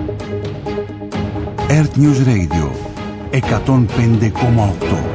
Earth News Radio 105,8.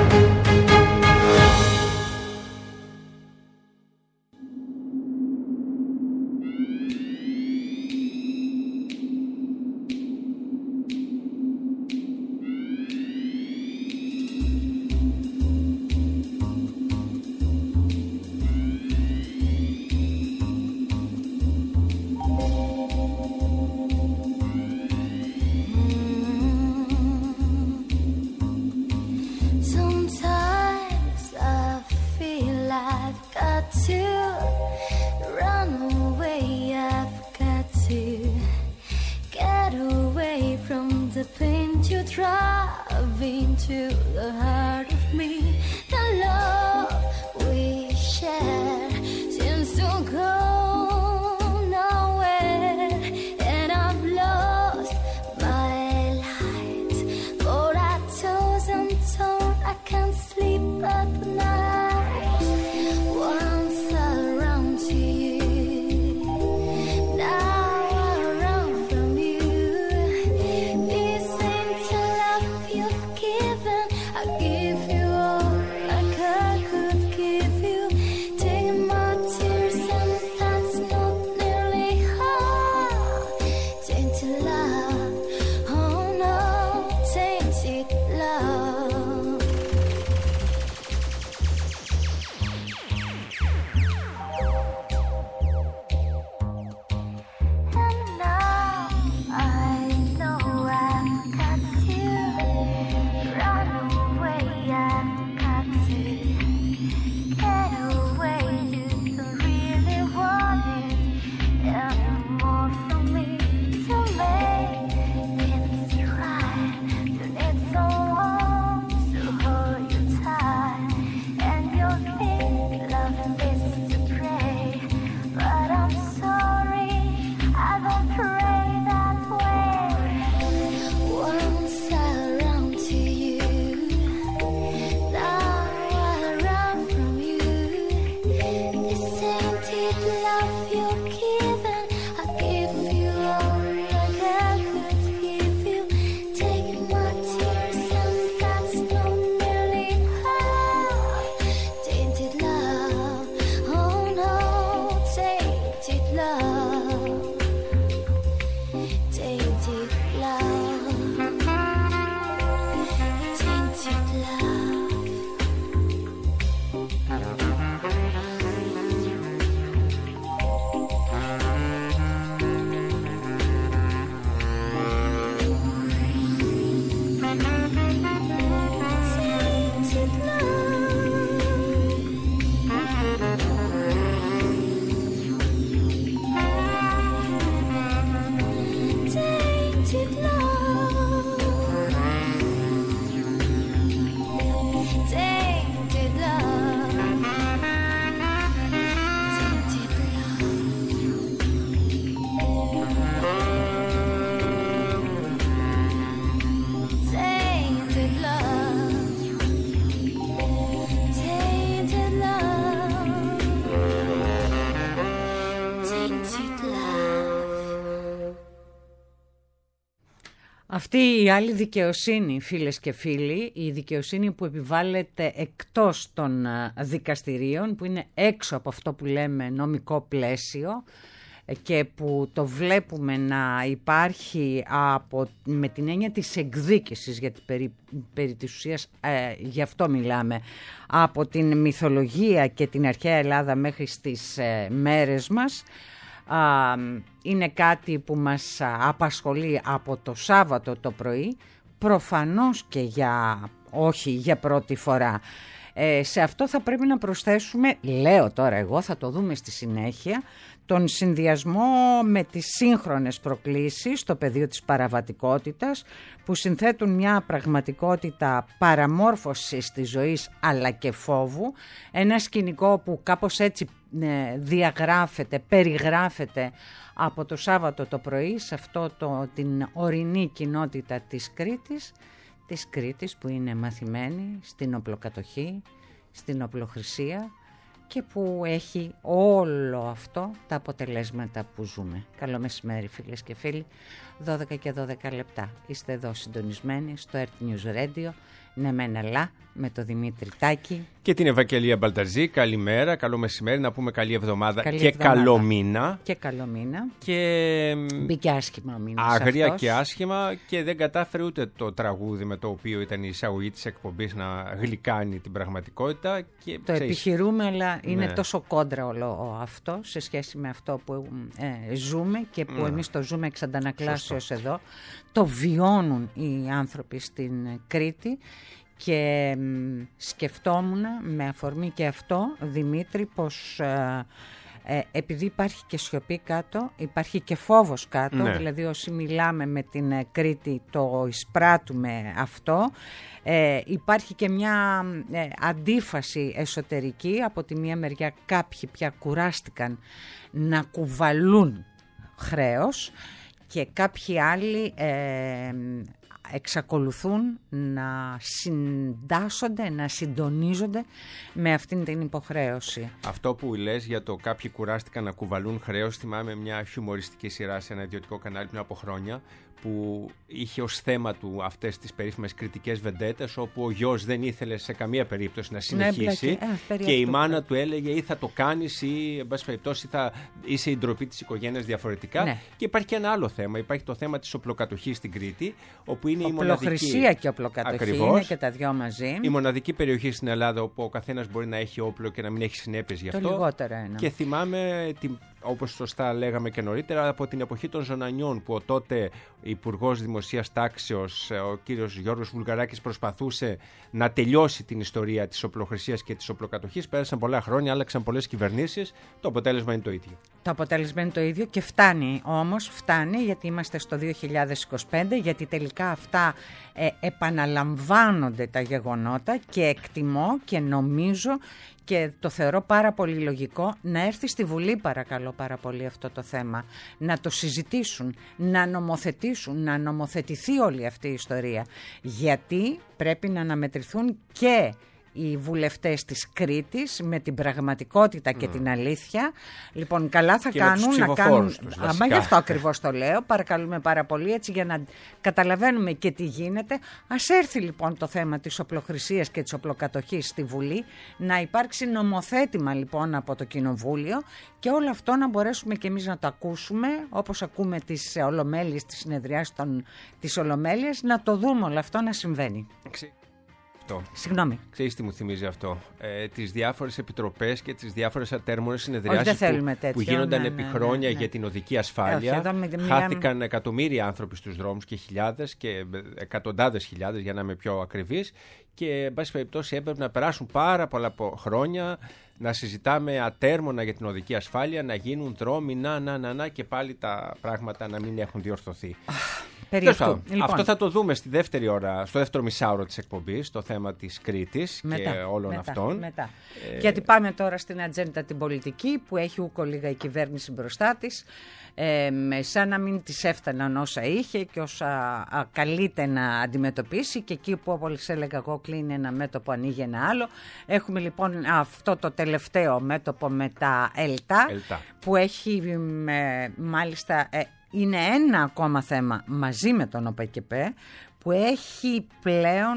Αυτή η άλλη δικαιοσύνη, φίλες και φίλοι, η δικαιοσύνη που επιβάλλεται εκτός των δικαστηρίων, που είναι έξω από αυτό που λέμε νομικό πλαίσιο και που το βλέπουμε να υπάρχει με την έννοια της εκδίκησης, γιατί περί της ουσίας γι' αυτό μιλάμε, από την μυθολογία και την αρχαία Ελλάδα μέχρι στις μέρες μας. Είναι κάτι που μας απασχολεί από το Σάββατο το πρωί, προφανώς και όχι για πρώτη φορά. Σε αυτό θα πρέπει να προσθέσουμε, λέω τώρα εγώ, θα το δούμε στη συνέχεια, τον συνδυασμό με τις σύγχρονες προκλήσεις στο πεδίο της παραβατικότητας, που συνθέτουν μια πραγματικότητα παραμόρφωσης της ζωής αλλά και φόβου, ένα σκηνικό που κάπως έτσι περιγράφεται από το Σάββατο το πρωί σε την ορεινή κοινότητα της Κρήτης που είναι μαθημένη στην οπλοκατοχή, στην οπλοχρησία, και που έχει όλο αυτό τα αποτελέσματα που ζούμε. Καλό μεσημέρι φίλες και φίλοι, 12 και 12 λεπτά. Είστε εδώ συντονισμένοι στο Earth News Radio, ναι μεν αλλά, με το Δημήτρη Τάκη. Και την Ευαγγελία Μπαλταζή. Καλημέρα, καλό μεσημέρι, να πούμε καλή εβδομάδα καλό μήνα. Και καλό μήνα. Και μπήκε άσχημα ο μήνας άγρια αυτός. και άσχημα και δεν κατάφερε ούτε το τραγούδι με το οποίο ήταν η εισαγωγή της εκπομπής να γλυκάνει την πραγματικότητα. Και, το επιχειρούμε, αλλά είναι τόσο κόντρα όλο αυτό σε σχέση με αυτό που ζούμε και που εμείς το ζούμε εξ αντανακλάσεως εδώ. Το βιώνουν οι άνθρωποι στην Κρήτη. Και σκεφτόμουν με αφορμή και αυτό, Δημήτρη, πως επειδή υπάρχει και σιωπή κάτω, υπάρχει και φόβος κάτω, δηλαδή όσοι μιλάμε με την Κρήτη το εισπράττουμε αυτό, υπάρχει και μια αντίφαση εσωτερική. Από τη μία μεριά κάποιοι πια κουράστηκαν να κουβαλούν χρέος και κάποιοι άλλοι εξακολουθούν να συντάσσονται, να συντονίζονται με αυτήν την υποχρέωση. Αυτό που λες για το κάποιοι κουράστηκαν να κουβαλούν χρέος, θυμάμαι μια χιουμοριστική σειρά σε ένα ιδιωτικό κανάλι πριν από χρόνια, που είχε ως θέμα του αυτές τις περίφημες κριτικές βεντέτες, όπου ο γιος δεν ήθελε σε καμία περίπτωση να συνεχίσει και η μάνα του έλεγε ή θα το κάνεις ή εν πάση περιπτώσει θα είσαι η ντροπή της οικογένειας διαφορετικά. Και υπάρχει και ένα άλλο θέμα, υπάρχει το θέμα της οπλοκατοχής στην Κρήτη, όπου είναι η μοναδική... Οπλοχρησία και οπλοκατοχή είναι και τα δυο μαζί. Η μοναδική περιοχή στην Ελλάδα όπου ο καθένας μπορεί να έχει όπλο και να μην έχει συνέπειες γι' αυτό. Το λιγότερο ένα. Και θυμάμαι, όπως σωστά λέγαμε και νωρίτερα, από την εποχή των Ζωνανιών, που ο τότε Υπουργός Δημοσίας Τάξεως, ο κύριος Γιώργος Βουλγαράκης, προσπαθούσε να τελειώσει την ιστορία της οπλοχρησίας και της οπλοκατοχής. Πέρασαν πολλά χρόνια, άλλαξαν πολλές κυβερνήσεις. Το αποτέλεσμα είναι το ίδιο. Το αποτέλεσμα είναι το ίδιο και φτάνει όμως, γιατί είμαστε στο 2025, γιατί τελικά αυτά επαναλαμβάνονται τα γεγονότα και εκτιμώ και νομίζω και το θεωρώ πάρα πολύ λογικό να έρθει στη Βουλή, παρακαλώ πάρα πολύ, αυτό το θέμα, να το συζητήσουν, να νομοθετήσουν, να νομοθετηθεί όλη αυτή η ιστορία, γιατί πρέπει να αναμετρηθούν και οι βουλευτές της Κρήτης με την πραγματικότητα και την αλήθεια. Λοιπόν, καλά θα κάνουν να κάνουν. Άμα γι' αυτό ακριβώς το λέω. Παρακαλούμε πάρα πολύ, έτσι, για να καταλαβαίνουμε και τι γίνεται. Ας έρθει λοιπόν το θέμα της οπλοχρησίας και της οπλοκατοχής στη Βουλή, να υπάρξει νομοθέτημα λοιπόν από το Κοινοβούλιο και όλο αυτό να μπορέσουμε και εμείς να το ακούσουμε, όπως ακούμε τις ολομέλειες, τις συνεδριάσεις της Ολομέλειας, να το δούμε όλο αυτό να συμβαίνει. Συγγνώμη. Ξέρεις τι μου θυμίζει αυτό? Τις διάφορες επιτροπές και τις διάφορες ατέρμονες συνεδριάσεις που γίνονταν επί χρόνια για την οδική ασφάλεια. Χάθηκαν εκατομμύρια άνθρωποι στους δρόμους και χιλιάδες και εκατοντάδες χιλιάδες, για να είμαι πιο ακριβής. Και εν πάση περιπτώσει έπρεπε να περάσουν πάρα πολλά χρόνια να συζητάμε ατέρμονα για την οδική ασφάλεια, να γίνουν δρόμοι, και πάλι τα πράγματα να μην έχουν διορθωθεί. Λοιπόν. Αυτό θα το δούμε στη δεύτερη ώρα, στο δεύτερο μισάωρο της εκπομπής, το θέμα της Κρήτης και όλων αυτών. Μετά. Γιατί πάμε τώρα στην ατζέντα την πολιτική, που έχει ούκο λίγα η κυβέρνηση μπροστά της, σαν να μην της έφταναν όσα είχε και όσα καλείται να αντιμετωπίσει, και εκεί που, όπως έλεγα εγώ, κλείνει ένα μέτωπο, ανοίγει ένα άλλο. Έχουμε λοιπόν αυτό το τελευταίο μέτωπο με τα ΕΛΤΑ. Που έχει μάλιστα... είναι ένα ακόμα θέμα μαζί με τον ΟΠΕΚΕΠΕ, που έχει πλέον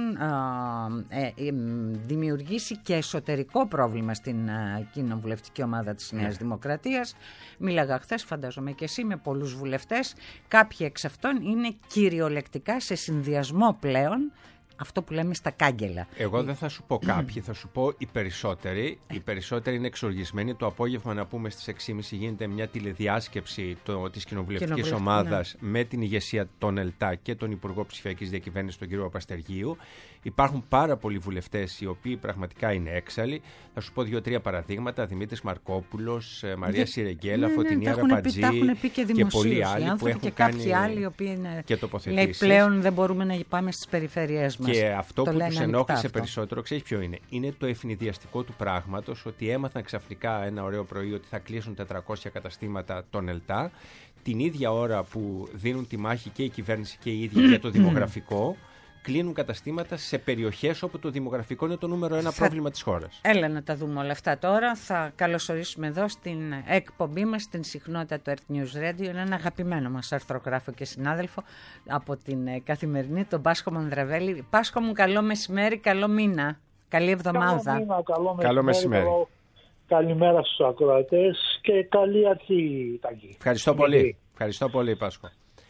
δημιουργήσει και εσωτερικό πρόβλημα στην κοινοβουλευτική ομάδα της Νέας Δημοκρατίας. Μίλαγα χθες, φαντάζομαι και εσύ, με πολλούς βουλευτές. Κάποιοι εξ αυτών είναι κυριολεκτικά σε συνδυασμό πλέον, αυτό που λέμε στα κάγκελα. Εγώ δεν θα σου πω κάποιοι, θα σου πω οι περισσότεροι. Οι περισσότεροι είναι εξοργισμένοι. Το απόγευμα, να πούμε, στις 6.30 γίνεται μια τηλεδιάσκεψη της κοινοβουλευτικής ομάδας με την ηγεσία των ΕΛΤΑ και τον Υπουργό Ψηφιακής Διακυβέρνησης, τον κύριο Παπαστεργίου. Υπάρχουν πάρα πολλοί βουλευτές οι οποίοι πραγματικά είναι έξαλλοι. Θα σου πω 2-3 παραδείγματα. Δημήτρης Μαρκόπουλος, Μαρία Σιρεγγέλα, Φωτεινή Αραπατζή και πολλοί άλλοι που έχουν κάνει και τοποθετήσεις. Λέει πλέον δεν μπορούμε να πάμε στις περιφέρειές μας. Και αυτό που τους ενόχλησε περισσότερο, ξέρεις ποιο είναι? Είναι το ευνηδιαστικό του πράγματος, ότι έμαθαν ξαφνικά ένα ωραίο πρωί ότι θα κλείσουν 400 καταστήματα των ΕΛΤΑ, την ίδια ώρα που δίνουν τη μάχη και η κυβέρνηση και η ίδια για το δημογραφικό. κλείνουν καταστήματα σε περιοχές όπου το δημογραφικό είναι το νούμερο 1 πρόβλημα της χώρας. Έλα να τα δούμε όλα αυτά τώρα. Θα καλωσορίσουμε εδώ στην εκπομπή μας, στην συχνότητα του Earth News Radio, ένα αγαπημένο μας αρθρογράφο και συνάδελφο από την Καθημερινή, τον Πάσχο Μανδραβέλη. Πάσχο μου, καλό μεσημέρι, καλό μήνα, καλή εβδομάδα. Καλό μεσημέρι. Καλημέρα στους ακροατές και καλή αρχή, Τάκη. Ευχαριστώ πολύ. Ευχαριστώ πολύ, Πάσχο.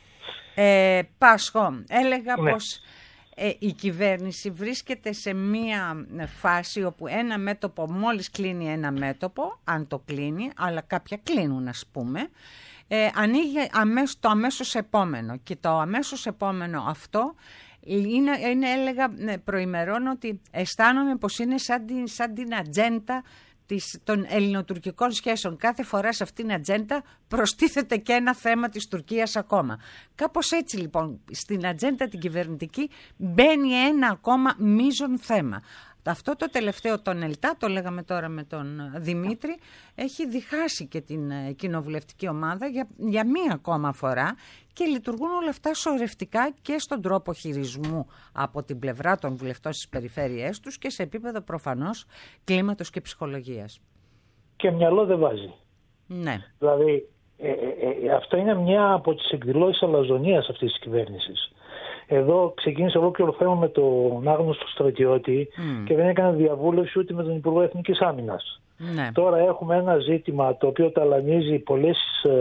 Πάσχο, έλεγα πως η κυβέρνηση βρίσκεται σε μία φάση όπου ένα μέτωπο, μόλις κλείνει ένα μέτωπο, αν το κλείνει, αλλά κάποια κλείνουν ας πούμε, ανοίγει το αμέσως επόμενο. Και το αμέσως επόμενο αυτό είναι έλεγα προημερών ότι αισθάνομαι πως είναι σαν την ατζέντα των ελληνοτουρκικών σχέσεων. Κάθε φορά σε αυτήν την ατζέντα προστίθεται και ένα θέμα της Τουρκίας ακόμα. Κάπως έτσι λοιπόν στην ατζέντα την κυβερνητική μπαίνει ένα ακόμα μείζον θέμα. Αυτό το τελευταίο, τον ΕΛΤΑ, το λέγαμε τώρα με τον Δημήτρη, έχει διχάσει και την κοινοβουλευτική ομάδα για μία ακόμα φορά και λειτουργούν όλα αυτά σωρευτικά και στον τρόπο χειρισμού από την πλευρά των βουλευτών στις περιφέρειές τους και σε επίπεδο προφανώς κλίματος και ψυχολογίας. Και μυαλό δεν βάζει. Ναι. Δηλαδή αυτό είναι μια από τις εκδηλώσεις αλαζονίας αυτής της κυβέρνησης. Εδώ ξεκίνησε ολόκληρο θέμα με τον άγνωστο στρατιώτη και δεν έκανε διαβούλευση ούτε με τον Υπουργό Εθνικής Άμυνας. Ναι. Τώρα έχουμε ένα ζήτημα το οποίο ταλανίζει πολλές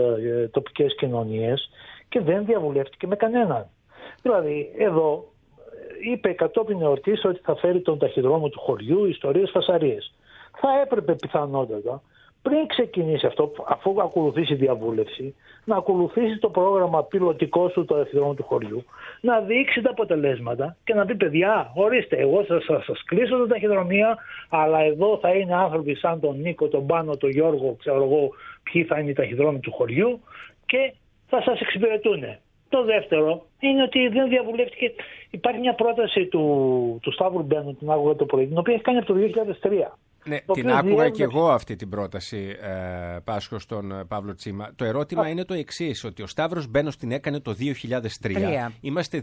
τοπικές κοινωνίες και δεν διαβουλεύτηκε με κανέναν. Δηλαδή εδώ είπε κατόπιν εορτής ότι θα φέρει τον ταχυδρόμο του χωριού, ιστορίες, φασαρίες. Θα έπρεπε πιθανότατα πριν ξεκινήσει αυτό, αφού ακολουθήσει διαβούλευση, να ακολουθήσει το πρόγραμμα πιλωτικό του ταχυδρόμου του χωριού, να δείξει τα αποτελέσματα και να πει: παιδιά, ορίστε, εγώ θα σας κλείσω τα ταχυδρομεία, αλλά εδώ θα είναι άνθρωποι σαν τον Νίκο, τον Πάνο, τον Γιώργο, ξέρω εγώ ποιοι θα είναι οι ταχυδρόμοι του χωριού και θα σας εξυπηρετούν. Το δεύτερο είναι ότι δεν διαβουλεύτηκε. Υπάρχει μια πρόταση του Σταύρου Μπένου, την άκουγα το πρωί, την οποία έχει κάνει από το 2003. Ναι, την άκουγα και εγώ αυτή την πρόταση, Πάσχο, στον Παύλο Τσίμα. Το ερώτημα είναι το εξής, ότι ο Σταύρος Μπένος την έκανε το 2003. Είμαστε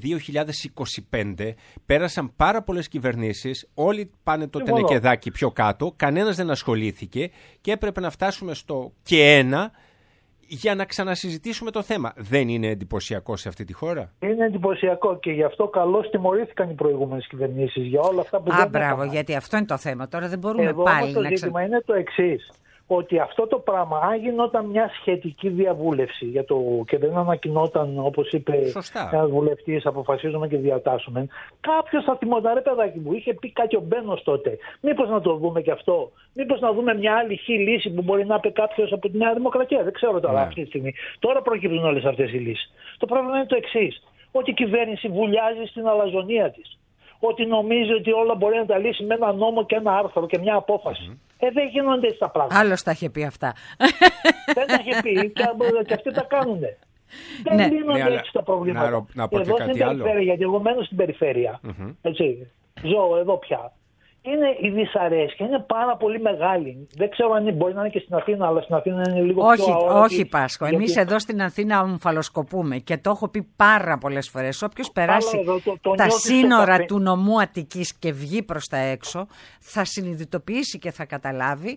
2025, πέρασαν πάρα πολλές κυβερνήσεις, όλοι πάνε το τενεκεδάκι πιο κάτω, κανένας δεν ασχολήθηκε και έπρεπε να φτάσουμε στο και ένα για να ξανασυζητήσουμε το θέμα. Δεν είναι εντυπωσιακό σε αυτή τη χώρα? Είναι εντυπωσιακό και γι' αυτό καλώς τιμωρήθηκαν οι προηγούμενες κυβερνήσεις για όλα αυτά που δεν έκαναν. Μπράβο, γιατί αυτό είναι το θέμα. Τώρα δεν μπορούμε πάλι να... Το ζήτημα είναι το εξής. Ότι αυτό το πράγμα, αν γινόταν μια σχετική διαβούλευση και δεν ανακοινόταν, όπως είπε ένας βουλευτής, αποφασίζουμε και διατάσσουμε, κάποιος θα θυμόταν, ρε παιδάκι μου, είχε πει κάτι ο Μπένος τότε. Μήπως να το δούμε και αυτό? Μήπως να δούμε μια άλλη λύση που μπορεί να πει κάποιος από τη Νέα Δημοκρατία? Δεν ξέρω τώρα αυτή τη στιγμή. Τώρα προκύπτουν όλες αυτές οι λύσεις. Το πρόβλημα είναι το εξής. Ότι η κυβέρνηση βουλιάζει στην αλαζονία της. Ότι νομίζει ότι όλα μπορεί να τα λύσει με ένα νόμο και ένα άρθρο και μια απόφαση. Δεν γίνονται έτσι τα πράγματα. Άλλος τα είχε πει αυτά. Δεν τα είχε πει και αυτοί τα κάνουν. Δεν λύνονται έτσι τα προβλήματα. Να πω εδώ και κάτι άλλο. Γιατί εγώ μένω στην περιφέρεια. Έτσι, ζω εδώ πια. Είναι η δυσαρέσκεια, είναι πάρα πολύ μεγάλη. Δεν ξέρω αν μπορεί να είναι και στην Αθήνα, αλλά στην Αθήνα είναι λίγο πιο αόρατη. Όχι, Πάσχο. Εμείς εδώ στην Αθήνα ομφαλοσκοπούμε και το έχω πει πάρα πολλές φορές. Όποιος περάσει τα σύνορα του νομού Αττικής και βγει προς τα έξω, θα συνειδητοποιήσει και θα καταλάβει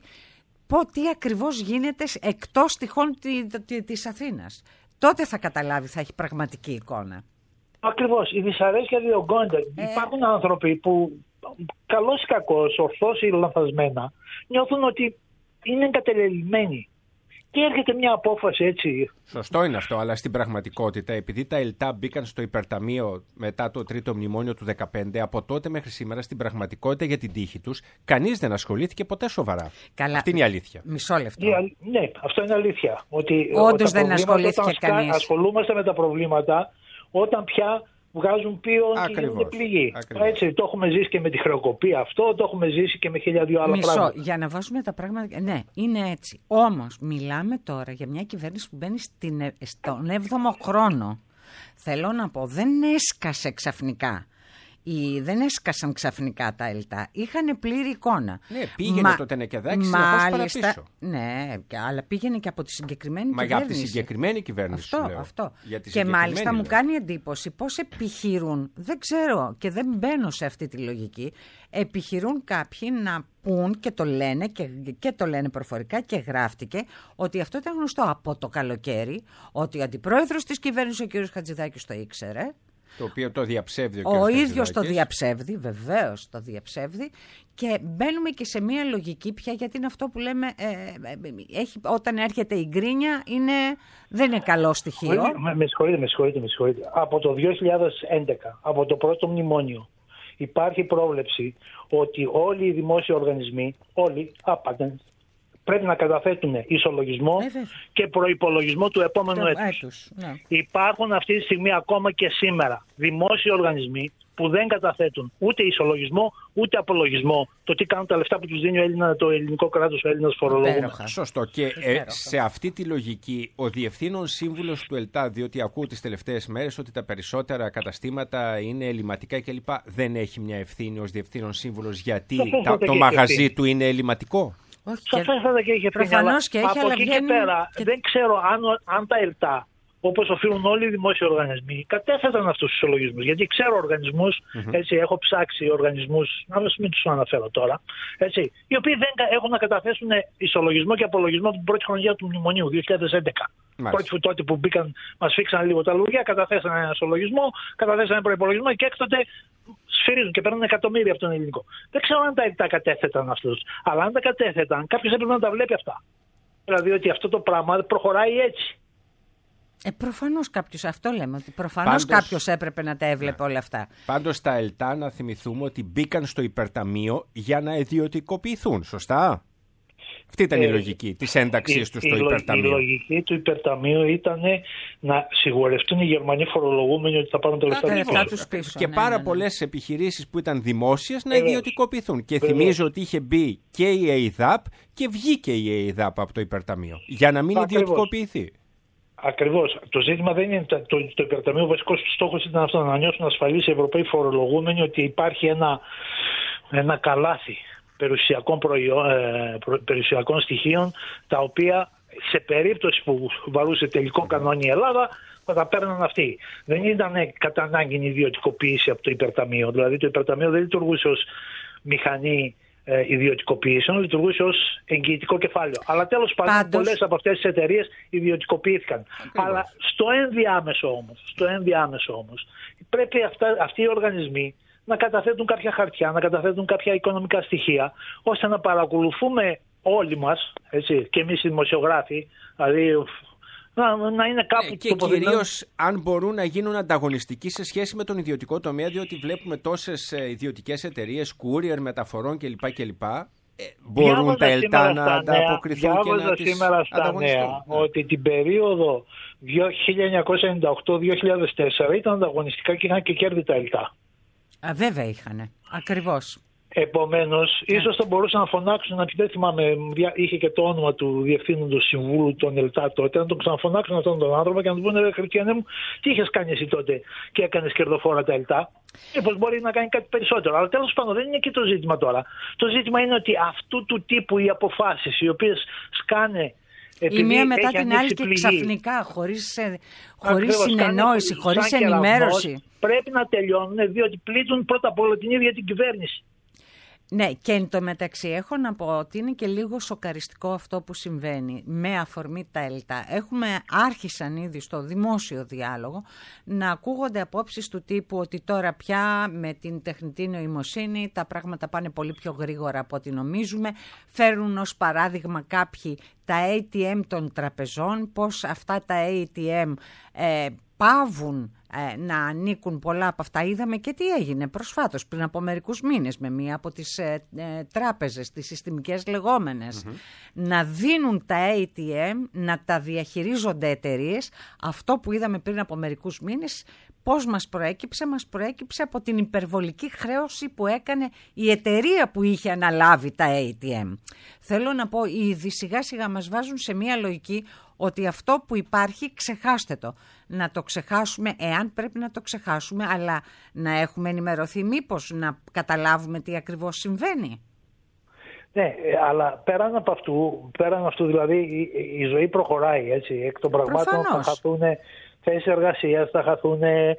τι ακριβώς γίνεται εκτός τυχόν της Αθήνας. Τότε θα καταλάβει, θα έχει πραγματική εικόνα. Ακριβώς. Η δυσαρέσκεια διωγγώνεται. Υπάρχουν άνθρωποι που καλώς ή κακώς, ορθώς ή λανθασμένα, νιώθουν ότι είναι εγκατελελειμμένοι. Και έρχεται μια απόφαση έτσι. Σωστό είναι αυτό, αλλά στην πραγματικότητα, επειδή τα ΕΛΤΑ μπήκαν στο υπερταμείο μετά το τρίτο μνημόνιο του 2015, από τότε μέχρι σήμερα στην πραγματικότητα για την τύχη τους, κανείς δεν ασχολήθηκε ποτέ σοβαρά. Καλά. Αυτή είναι η αλήθεια. Μισό λεπτό. Ναι, αυτό είναι αλήθεια. Ότι όντως δεν ασχολήθηκε κανείς. Ασχολούμαστε με τα προβλήματα όταν πια βγάζουν πίον και γίνονται πληγή. Έτσι, το έχουμε ζήσει και με τη χρεοκοπία αυτό, το έχουμε ζήσει και με 1002 άλλα πράγματα. Για να βάζουμε τα πράγματα. Ναι, είναι έτσι. Όμως, μιλάμε τώρα για μια κυβέρνηση που μπαίνει στον 7ο χρόνο. Θέλω να πω, δεν έσκασε ξαφνικά. δεν έσκασαν ξαφνικά τα ΕΛΤΑ. Είχαν πλήρη εικόνα. Ναι, πήγαινε το Τενεκεδάκι συνεχώς παραπίσω. Ναι, αλλά πήγαινε και από τη συγκεκριμένη κυβέρνηση. Για τη συγκεκριμένη κυβέρνηση. Αυτό. Και μάλιστα μου κάνει εντύπωση πώς επιχειρούν, δεν ξέρω και δεν μπαίνω σε αυτή τη λογική, επιχειρούν κάποιοι να πούν και το λένε και το λένε προφορικά και γράφτηκε ότι αυτό ήταν γνωστό από το καλοκαίρι, ότι ο αντιπρόεδρος της κυβέρνησης, ο κ. Χατζηδάκης, το ήξερε. Το οποίο το διαψεύδει ο ίδιος το διαψεύδει, βεβαίως το διαψεύδει, και μπαίνουμε και σε μια λογική πια, γιατί είναι αυτό που λέμε, όταν έρχεται η γκρίνια δεν είναι καλό στοιχείο. Με συγχωρείτε. Από το 2011, από το πρώτο μνημόνιο, υπάρχει πρόβλεψη ότι όλοι οι δημόσιοι οργανισμοί, πρέπει να καταθέτουν ισολογισμό και προϋπολογισμό του επόμενου έτους. Ναι. Υπάρχουν αυτή τη στιγμή ακόμα και σήμερα δημόσιοι οργανισμοί που δεν καταθέτουν ούτε ισολογισμό ούτε απολογισμό, το τι κάνουν τα λεφτά που τους δίνει το ελληνικό κράτος, ο Έλληνας φορολογούμενος. Σωστό. Και σε αυτή τη λογική ο διευθύνων σύμβουλος του ΕΛΤΑ, διότι ακούω τις τελευταίες μέρες ότι τα περισσότερα καταστήματα είναι ελληματικά κλπ. Δεν έχει μια ευθύνη ως διευθύνων σύμβουλος γιατί το μαγαζί του είναι ελληματικό? Σαφέστατα και έχει ευθύνη. Από εκεί και πέρα δεν ξέρω αν τα ΕΛΤΑ, όπως οφείλουν όλοι οι δημόσιοι οργανισμοί, κατέθεταν αυτούς τους ισολογισμούς. Γιατί ξέρω οργανισμούς, έχω ψάξει οργανισμούς, να μην τους αναφέρω τώρα, οι οποίοι δεν έχουν να καταθέσουν ισολογισμό και απολογισμό από την πρώτη χρονιά του μνημονίου, 2011. Πρώτη τότε που μπήκαν, μας φίξαν λίγο τα λουλιά, καταθέσαν ένα ισολογισμό, καταθέσαν ένα προϋπολογισμό και έκτοτε σφυρίζουν και παίρνουν εκατομμύρια από τον ελληνικό. Δεν ξέρω αν τα κατέθεταν αυτούς. Αλλά αν τα κατέθεταν, κάποιος έπρεπε να τα βλέπει αυτά. Δηλαδή ότι αυτό το πράγμα προχωράει έτσι. Προφανώς κάποιος, αυτό λέμε, ότι προφανώς κάποιος έπρεπε να τα έβλεπε όλα αυτά. Πάντως τα ΕΛΤΑ, να θυμηθούμε ότι μπήκαν στο υπερταμείο για να ιδιωτικοποιηθούν, σωστά? Αυτή ήταν η λογική της ένταξής του στο υπερταμείο. Η λογική του υπερταμείου ήταν να σιγουρευτούν οι Γερμανοί φορολογούμενοι ότι θα πάρουν τα λεφτά τους πίσω. Και πάρα πολλές επιχειρήσεις που ήταν δημόσιες να ιδιωτικοποιηθούν. Και θυμίζω ότι είχε μπει και η ΕΙΔΑΠ και βγήκε η ΕΙΔΑΠ από το υπερταμείο για να μην ιδιωτικοποιηθεί. Ακριβώς. Το ζήτημα δεν είναι το υπερταμείο. Ο βασικός στόχος ήταν αυτό, να νιώσουν ασφαλείς οι Ευρωπαίοι φορολογούμενοι ότι υπάρχει ένα καλάθι περιουσιακών στοιχείων, τα οποία σε περίπτωση που βαρούσε τελικό κανόνι η Ελλάδα θα τα παίρναν αυτοί. Δεν ήταν κατά ανάγκη η ιδιωτικοποίηση από το υπερταμείο. Δηλαδή το υπερταμείο δεν λειτουργούσε ως μηχανή ιδιωτικοποιήσεων, λειτουργούσε ως εγγυητικό κεφάλαιο. Αλλά τέλος πάντων πολλές από αυτές τις εταιρείες ιδιωτικοποιήθηκαν. Αλλά στο ενδιάμεσο όμως πρέπει αυτοί οι οργανισμοί να καταθέτουν κάποια χαρτιά, να καταθέτουν κάποια οικονομικά στοιχεία, ώστε να παρακολουθούμε όλοι μας, και εμείς οι δημοσιογράφοι, δηλαδή να είναι κάπου και κυρίως αν μπορούν να γίνουν ανταγωνιστικοί σε σχέση με τον ιδιωτικό τομέα, διότι βλέπουμε τόσες ιδιωτικές εταιρείες, courier, μεταφορών κλπ. Μπορούν τα ΕΛΤΑ να ανταποκριθούν και να τις σήμερα στα νέα ότι την περίοδο 1998-2004 ήταν ανταγωνιστικά και είχαν και κέρδη τα ΕΛΤΑ. Βέβαια είχανε, ακριβώς. Επομένως, ίσως θα μπορούσαν να φωνάξουν, δεν θυμάμαι, είχε και το όνομα του διευθύνοντος συμβούλου των ΕΛΤΑ τότε, να τον ξαναφωνάξουν αυτόν τον άνθρωπο και να του πούνε: Χριστιανέ μου, τι είχες κάνει εσύ τότε και έκανες κερδοφόρα τα ΕΛΤΑ? Μήπως μπορεί να κάνει κάτι περισσότερο. Αλλά τέλος πάντων δεν είναι εκεί το ζήτημα τώρα. Το ζήτημα είναι ότι αυτού του τύπου οι αποφάσεις, οι οποίες σκάνε η μία μετά την άλλη και ξαφνικά, χωρίς συνεννόηση, χωρίς ενημέρωση, πρέπει να τελειώνουν, διότι πλήττουν πρώτα απ' όλα την ίδια την κυβέρνηση. Ναι, και εν τω μεταξύ έχω να πω ότι είναι και λίγο σοκαριστικό αυτό που συμβαίνει με αφορμή τα ΕΛΤΑ. Άρχισαν ήδη στο δημόσιο διάλογο να ακούγονται απόψεις του τύπου ότι τώρα πια με την τεχνητή νοημοσύνη τα πράγματα πάνε πολύ πιο γρήγορα από ό,τι νομίζουμε. Φέρνουν ως παράδειγμα κάποιοι τα ATM των τραπεζών, πως αυτά τα ATM πάβουν να ανήκουν πολλά από αυτά. Είδαμε και τι έγινε προσφάτως πριν από μερικούς μήνες με μία από τις τράπεζες, τις συστημικές λεγόμενες, να δίνουν τα ATM, να τα διαχειρίζονται εταιρείες. Αυτό που είδαμε πριν από μερικούς μήνες, πώς μας προέκυψε από την υπερβολική χρέωση που έκανε η εταιρεία που είχε αναλάβει τα ATM. Θέλω να πω, ήδη σιγά σιγά μας βάζουν σε μία λογική ότι αυτό που υπάρχει ξεχάστε το. Να το ξεχάσουμε εάν πρέπει να το ξεχάσουμε, αλλά να έχουμε ενημερωθεί μήπως, να καταλάβουμε τι ακριβώς συμβαίνει. Ναι, αλλά πέραν από αυτού δηλαδή η ζωή προχωράει, έτσι. Εκ των πραγμάτων θα χαθούν θέσεις εργασίας, θα χαθούν,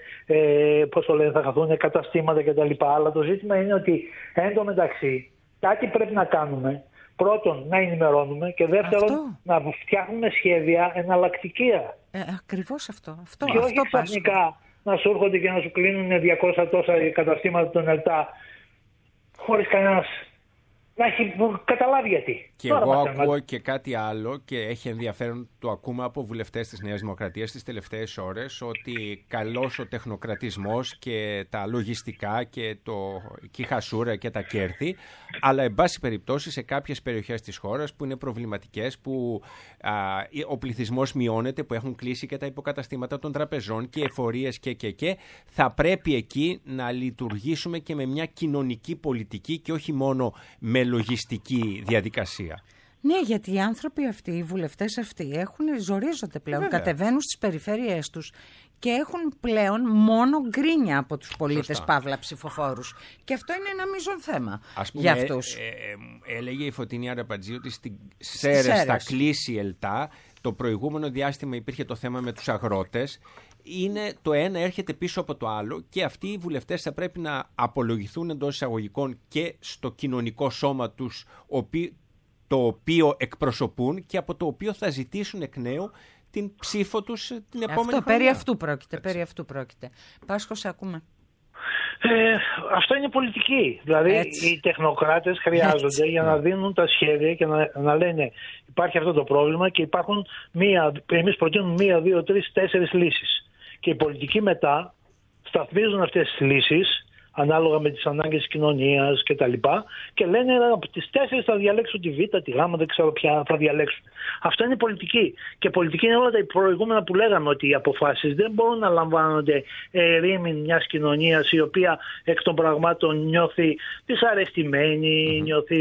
θα χαθούν καταστήματα κτλ. Αλλά το ζήτημα είναι ότι εν τω μεταξύ κάτι πρέπει να κάνουμε. Πρώτον, να ενημερώνουμε και δεύτερον, να φτιάχνουμε σχέδια εναλλακτικία. Ακριβώς αυτό. Και όχι ξαφνικά να σου έρχονται και να σου κλείνουν 200 τόσα καταστήματα των ΕΛΤΑ χωρίς κανένας να έχει καταλάβει γιατί. Και εγώ ακούω και κάτι άλλο και έχει ενδιαφέρον, το ακούμε από βουλευτές της Νέας Δημοκρατίας τις τελευταίες ώρες, ότι καλός ο τεχνοκρατισμός και τα λογιστικά και η χασούρα και τα κέρδη, αλλά εν πάση περιπτώσει σε κάποιες περιοχές της χώρας που είναι προβληματικές, που ο πληθυσμός μειώνεται, που έχουν κλείσει και τα υποκαταστήματα των τραπεζών και εφορίες και θα πρέπει εκεί να λειτουργήσουμε και με μια κοινωνική πολιτική και όχι μόνο με λογιστική διαδικασία. Ναι, γιατί οι άνθρωποι αυτοί, οι βουλευτές αυτοί ζορίζονται πλέον, βέβαια. Κατεβαίνουν στις περιφέρειές τους και έχουν πλέον μόνο γκρίνια από τους πολίτες, παύλα ψηφοφόρους. Και αυτό είναι ένα μείζον θέμα για αυτούς. Έλεγε η Φωτεινή Αραπατζή ότι στις Σέρρες θα κλείσει η ΕΛΤΑ. Το προηγούμενο διάστημα υπήρχε το θέμα με τους αγρότες. Είναι το ένα έρχεται πίσω από το άλλο και αυτοί οι βουλευτές θα πρέπει να απολογηθούν εντός εισαγωγικών και στο κοινωνικό σώμα τους, το οποίο εκπροσωπούν και από το οποίο θα ζητήσουν εκ νέου την ψήφο τους την επόμενη χρονιά. Περί αυτού πρόκειται. Πάσχο, σε ακούμε. Αυτό είναι πολιτική. Δηλαδή οι τεχνοκράτες χρειάζονται για να δίνουν τα σχέδια και να λένε υπάρχει αυτό το πρόβλημα και υπάρχουν εμείς προτείνουμε 1, 2, 3, 4 λύσεις. Και οι πολιτικοί μετά σταθμίζουν αυτές τις λύσεις ανάλογα με τις ανάγκες της κοινωνίας και τα λοιπά και λένε από τις 4 θα διαλέξουν τη Β, τη Γ, δεν ξέρω ποια θα διαλέξουν. Αυτό είναι πολιτική. Και πολιτική είναι όλα τα προηγούμενα που λέγαμε, ότι οι αποφάσεις δεν μπορούν να λαμβάνονται ερήμην μιας κοινωνίας η οποία εκ των πραγμάτων νιώθει δυσαρεστημένη,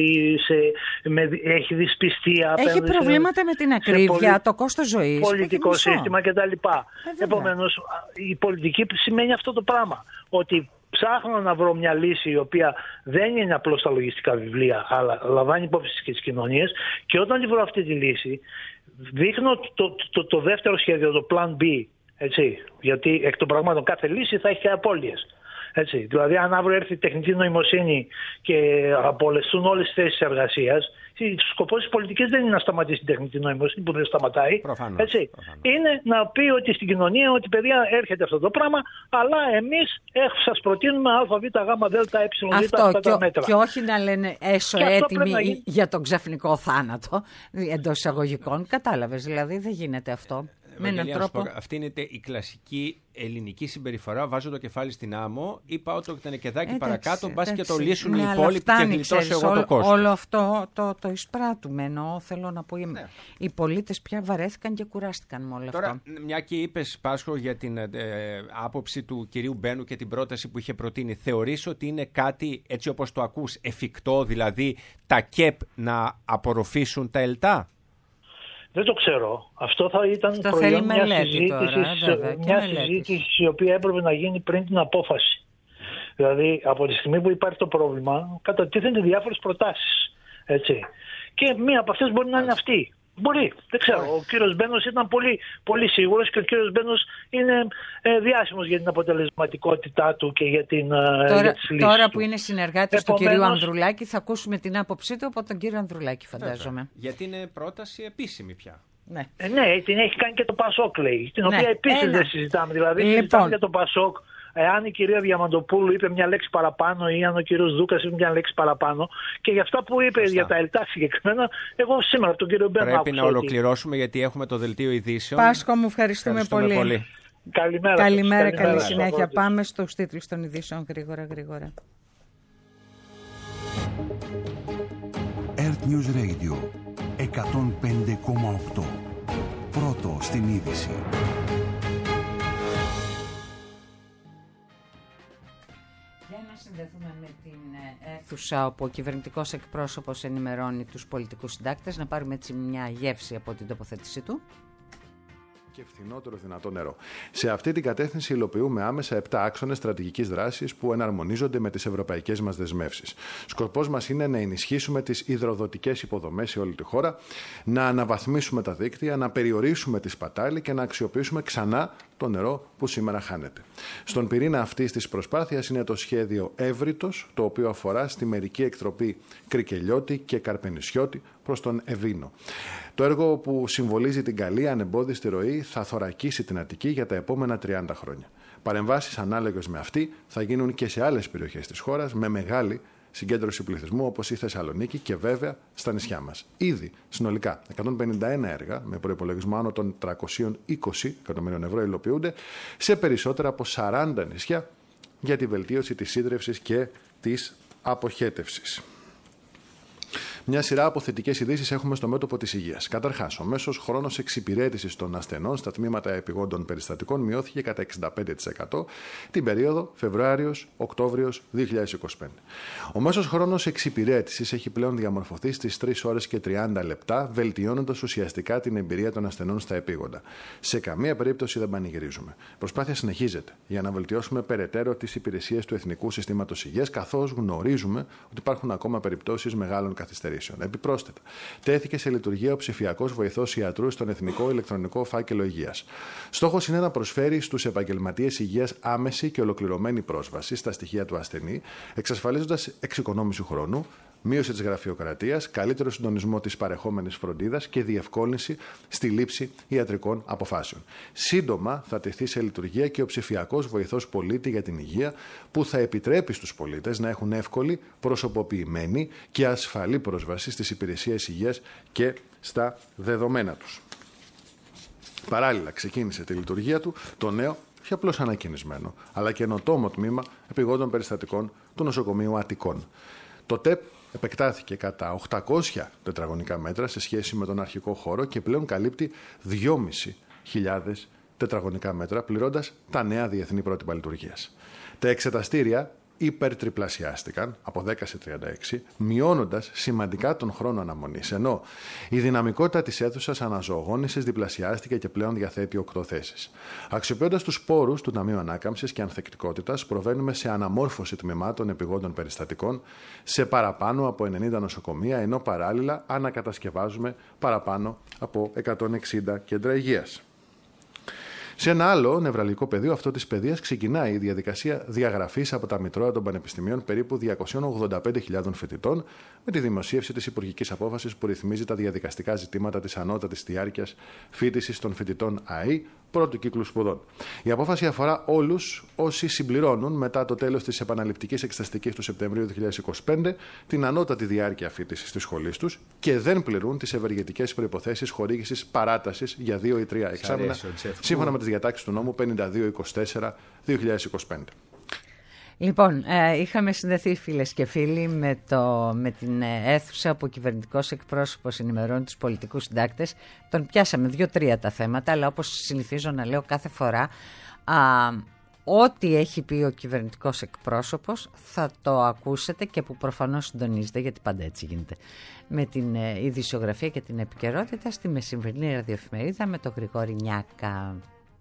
έχει δυσπιστία. Έχει προβλήματα με την ακρίβεια, το κόστος ζωής. Πολιτικό σύστημα κτλ. Επομένως, η πολιτική σημαίνει αυτό το πράγμα. Ότι ψάχνω να βρω μια λύση η οποία δεν είναι απλώς στα λογιστικά βιβλία, αλλά λαμβάνει υπόψη και τις κοινωνίες, και όταν τη βρω αυτή τη λύση, δείχνω το δεύτερο σχέδιο, το Plan B, έτσι, γιατί εκ των πραγμάτων κάθε λύση θα έχει και απώλειες. Έτσι. Δηλαδή, αν αύριο έρθει η τεχνητή νοημοσύνη και απολεσθούν όλες τις θέσεις εργασίας, ο σκοπός της πολιτικής δεν είναι να σταματήσει την τεχνητή νοημοσύνη που δεν σταματάει. Προφανώς. Είναι να πει ότι στην κοινωνία ότι παιδιά έρχεται αυτό το πράγμα, αλλά εμείς σας προτείνουμε Α, Β, Γ, Δ, Ε, αυτά τα μέτρα. Και όχι να λένε έτοιμοι για τον ξαφνικό θάνατο εντός εισαγωγικών. Κατάλαβες, δηλαδή δεν γίνεται αυτό. Με έναν τρόπο. Αυτή είναι η κλασική ελληνική συμπεριφορά. Βάζω το κεφάλι στην άμμο ή πάω το κτενεκεδάκι παρακάτω, μπας και το λύσουν οι υπόλοιποι και γλιτώσω εγώ το κόστος. Όλο αυτό το εισπράττουμε. Εννοώ, θέλω να πω, οι πολίτες πια βαρέθηκαν και κουράστηκαν με όλο αυτό. Τώρα, μια και είπες, Πάσχο, για την άποψη του κυρίου Μπένου και την πρόταση που είχε προτείνει, θεωρείς ότι είναι κάτι, έτσι όπως το ακούς, εφικτό, δηλαδή τα ΚΕΠ να απορροφήσουν τα ΕΛΤΑ? Δεν το ξέρω. Αυτό θα ήταν προϊόν μια συζήτηση η οποία έπρεπε να γίνει πριν την απόφαση. Δηλαδή, από τη στιγμή που υπάρχει το πρόβλημα, κατατίθενται διάφορες προτάσεις. Έτσι. Και μία από αυτές μπορεί να είναι αυτή. Μπορεί, δεν ξέρω. Ο κύριος Μπένος ήταν πολύ, πολύ σίγουρος και ο κύριος Μπένος είναι διάσημος για την αποτελεσματικότητά του και για τις λύσεις. Τώρα που είναι συνεργάτης του κυρίου Ανδρουλάκη, θα ακούσουμε την άποψή του από τον κύριο Ανδρουλάκη, φαντάζομαι. Γιατί είναι πρόταση επίσημη πια. Ναι, την έχει κάνει και το Πασόκ, λέει, την οποία επίσης δεν συζητάμε. Δηλαδή, συζητάμε για το Πασόκ. Εάν η κυρία Διαμαντοπούλου είπε μια λέξη παραπάνω ή αν ο κύριος Δούκας είπε μια λέξη παραπάνω, και για αυτά που είπε για τα ΕΛΤΑ συγκεκριμένα, εγώ σήμερα από τον κύριο Μπένο πρέπει να ολοκληρώσουμε γιατί έχουμε το δελτίο ειδήσεων. Πάσχο, μου ευχαριστούμε πολύ. Καλημέρα, καλή συνέχεια. Πάμε στους τίτλους των ειδήσεων γρήγορα. Earth News Radio 105,8. Πρώτο στην είδηση. Συνδεθούμε με την αίθουσα όπου ο κυβερνητικός εκπρόσωπος ενημερώνει τους πολιτικούς συντάκτες. Να πάρουμε έτσι μια γεύση από την τοποθέτησή του. και φθηνότερο δυνατό νερό. Σε αυτή την κατεύθυνση υλοποιούμε άμεσα 7 άξονες στρατηγικής δράσης που εναρμονίζονται με τις ευρωπαϊκές μας δεσμεύσεις. Σκοπός μας είναι να ενισχύσουμε τις υδροδοτικές υποδομές σε όλη τη χώρα, να αναβαθμίσουμε τα δίκτυα, να περιορίσουμε τη σπατάλη και να αξιοποιήσουμε ξανά το νερό που σήμερα χάνεται. Στον πυρήνα αυτής της προσπάθειας είναι το σχέδιο Εύρυτος, το οποίο αφορά στη μερική εκτροπή Κρικελιώτη και Καρπενησιώτη προς τον Ευήνο. Το έργο που συμβολίζει την καλή ανεμπόδιστη ροή θα θωρακίσει την Αττική για τα επόμενα 30 χρόνια. Παρεμβάσεις ανάλογες με αυτή θα γίνουν και σε άλλες περιοχές της χώρας με μεγάλη συγκέντρωση πληθυσμού όπως η Θεσσαλονίκη και βέβαια στα νησιά μας. Ήδη συνολικά 151 έργα με προϋπολογισμό άνω των 320 εκατομμύριων ευρώ υλοποιούνται σε περισσότερα από 40 νησιά για τη βελτίωση της σύντρευσης και της αποχέτευσης. Μια σειρά από θετικές ειδήσεις έχουμε στο μέτωπο της υγείας. Καταρχάς, ο μέσος χρόνος εξυπηρέτησης των ασθενών στα τμήματα επιγόντων περιστατικών μειώθηκε κατά 65% την περίοδο Φεβρουάριος-Οκτώβριος 2025. Ο μέσος χρόνος εξυπηρέτησης έχει πλέον διαμορφωθεί στις 3 ώρες και 30 λεπτά, βελτιώνοντας ουσιαστικά την εμπειρία των ασθενών στα επίγοντα. Σε καμία περίπτωση δεν πανηγυρίζουμε. Η προσπάθεια συνεχίζεται για να βελτιώσουμε περαιτέρω τις υπηρεσίες του Εθνικού Συστήματος Υγείας, καθώς γνωρίζουμε ότι υπάρχουν ακόμα περιπτώσεις μεγάλων καθυστερήσεων. Επιπρόσθετα, τέθηκε σε λειτουργία ο ψηφιακός βοηθός ιατρού στον Εθνικό Ηλεκτρονικό Φάκελο Υγείας. Στόχος είναι να προσφέρει στους επαγγελματίες υγείας άμεση και ολοκληρωμένη πρόσβαση στα στοιχεία του ασθενή, εξασφαλίζοντας εξοικονόμηση χρόνου, μείωση της γραφειοκρατίας, καλύτερο συντονισμό της παρεχόμενης φροντίδας και διευκόλυνση στη λήψη ιατρικών αποφάσεων. Σύντομα θα τεθεί σε λειτουργία και ο ψηφιακός βοηθός πολίτη για την υγεία, που θα επιτρέπει στους πολίτες να έχουν εύκολη, προσωποποιημένη και ασφαλή πρόσβαση στις υπηρεσίες υγείας και στα δεδομένα τους. Παράλληλα, ξεκίνησε τη λειτουργία του το νέο, όχι απλώς ανακοινισμένο, αλλά και καινοτόμο τμήμα επιγόντων περιστατικών του νοσοκομείου Αττικών. Το ΤΕΠ επεκτάθηκε κατά 800 τετραγωνικά μέτρα σε σχέση με τον αρχικό χώρο και πλέον καλύπτει 2.500 τετραγωνικά μέτρα, πληρώντας τα νέα διεθνή πρότυπα λειτουργίας. Τα εξεταστήρια υπερτριπλασιάστηκαν από 10 σε 36, μειώνοντας σημαντικά τον χρόνο αναμονής, ενώ η δυναμικότητα της αίθουσας αναζωογόνησης διπλασιάστηκε και πλέον διαθέτει 8 θέσεις. Αξιοποιώντας τους πόρους του Ταμείου Ανάκαμψης και Ανθεκτικότητας, προβαίνουμε σε αναμόρφωση τμήματων επιγόντων περιστατικών σε παραπάνω από 90 νοσοκομεία, ενώ παράλληλα ανακατασκευάζουμε παραπάνω από 160 κέντρα υγείας. Σε ένα άλλο νευραλγικό πεδίο, αυτό της παιδείας, ξεκινάει η διαδικασία διαγραφής από τα μητρώα των πανεπιστημίων περίπου 285.000 φοιτητών, με τη δημοσίευση της υπουργικής απόφασης που ρυθμίζει τα διαδικαστικά ζητήματα της ανώτατης διάρκειας φοιτησης των φοιτητών ΑΕΗ πρώτου κύκλου σπουδών. Η απόφαση αφορά όλους όσοι συμπληρώνουν μετά το τέλος της επαναληπτικής εξεταστικής του Σεπτεμβρίου 2025 την ανώτατη διάρκεια φοιτησης της σχολής τους και δεν πληρούν τις ευεργετικές προϋποθέσεις χορήγησης παράτασης για 2 ή 3 εξάμηνα, σύμφωνα με τις διατάξεις του νόμου 5224-2025. Λοιπόν, είχαμε συνδεθεί, φίλες και φίλοι, με την αίθουσα που ο κυβερνητικός εκπρόσωπος ενημερώνει τους πολιτικούς συντάκτες. Τον πιάσαμε 2-3 τα θέματα, αλλά όπως συνηθίζω να λέω κάθε φορά, ό,τι έχει πει ο κυβερνητικός εκπρόσωπος θα το ακούσετε και που προφανώς συντονίζεται, γιατί πάντα έτσι γίνεται, με την ειδησιογραφία και την επικαιρότητα στη μεσημβρινή ραδιοεφημερίδα με τον Γρηγόρη Νιάκα.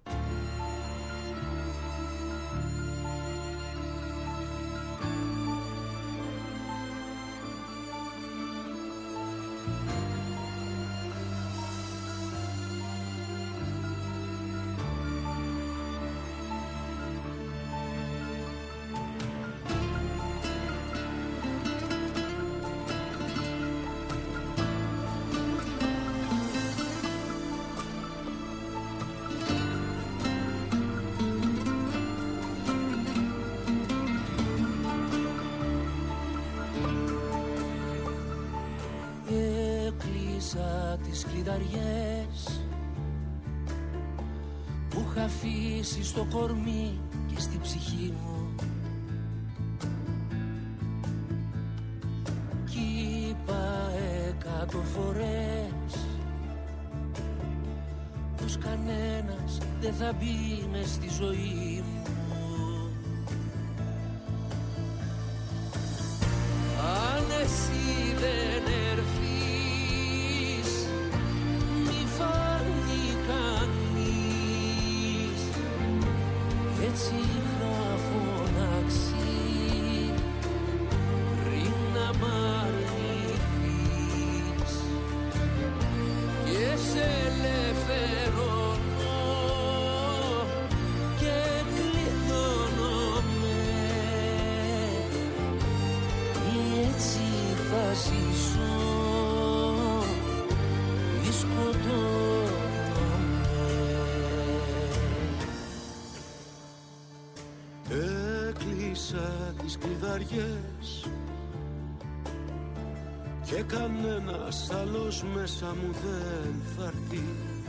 Τις κλειδαριές που είχα αφήσει στο κορμί και στη ψυχή μου, κι είπα 100 φορές πως κανένας δεν θα μπει μες στη ζωή μου. Αν εσύ δεν έρθεις, μη φανεί κανείς. έτσι θα φωνάξει πριν να μ' αρνηθείς και σε ελευθερώνω και κλειδώνομαι ή έτσι θα ζήσω ή σκοτώνομαι. Έκλεισα τις κλειδαριές και κανένας άλλος μέσα μου δεν θα έρθει.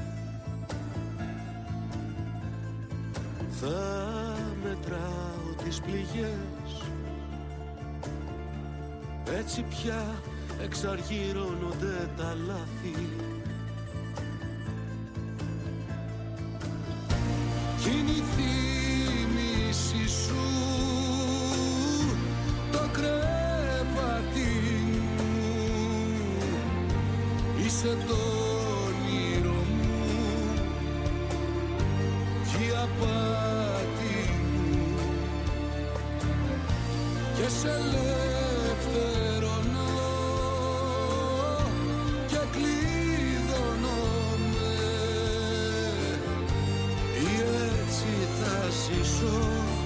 Θα μετράω τις πληγές, έτσι πια εξαργυρώνονται τα λάθη. Κι είναι η θύμηση σου το κρεβάτι μου, είσαι το όνειρο μου κι η απάτη μου και σε ελευθερώνω και κλειδώνομαι ή έτσι θα ζήσω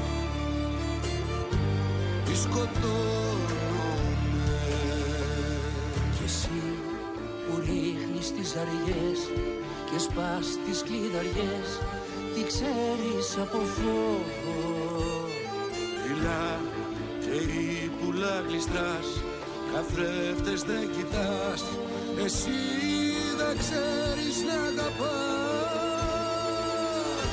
ή σκοτώνομαι. Κι εσύ που ρίχνεις τις ζαριές και σπάς τις κλειδαριές, τι ξέρεις από φόβο? Τριλά και η πουλά γλιστράς, καθρέφτες δεν κοιτάς, εσύ δεν ξέρεις να αγαπάς.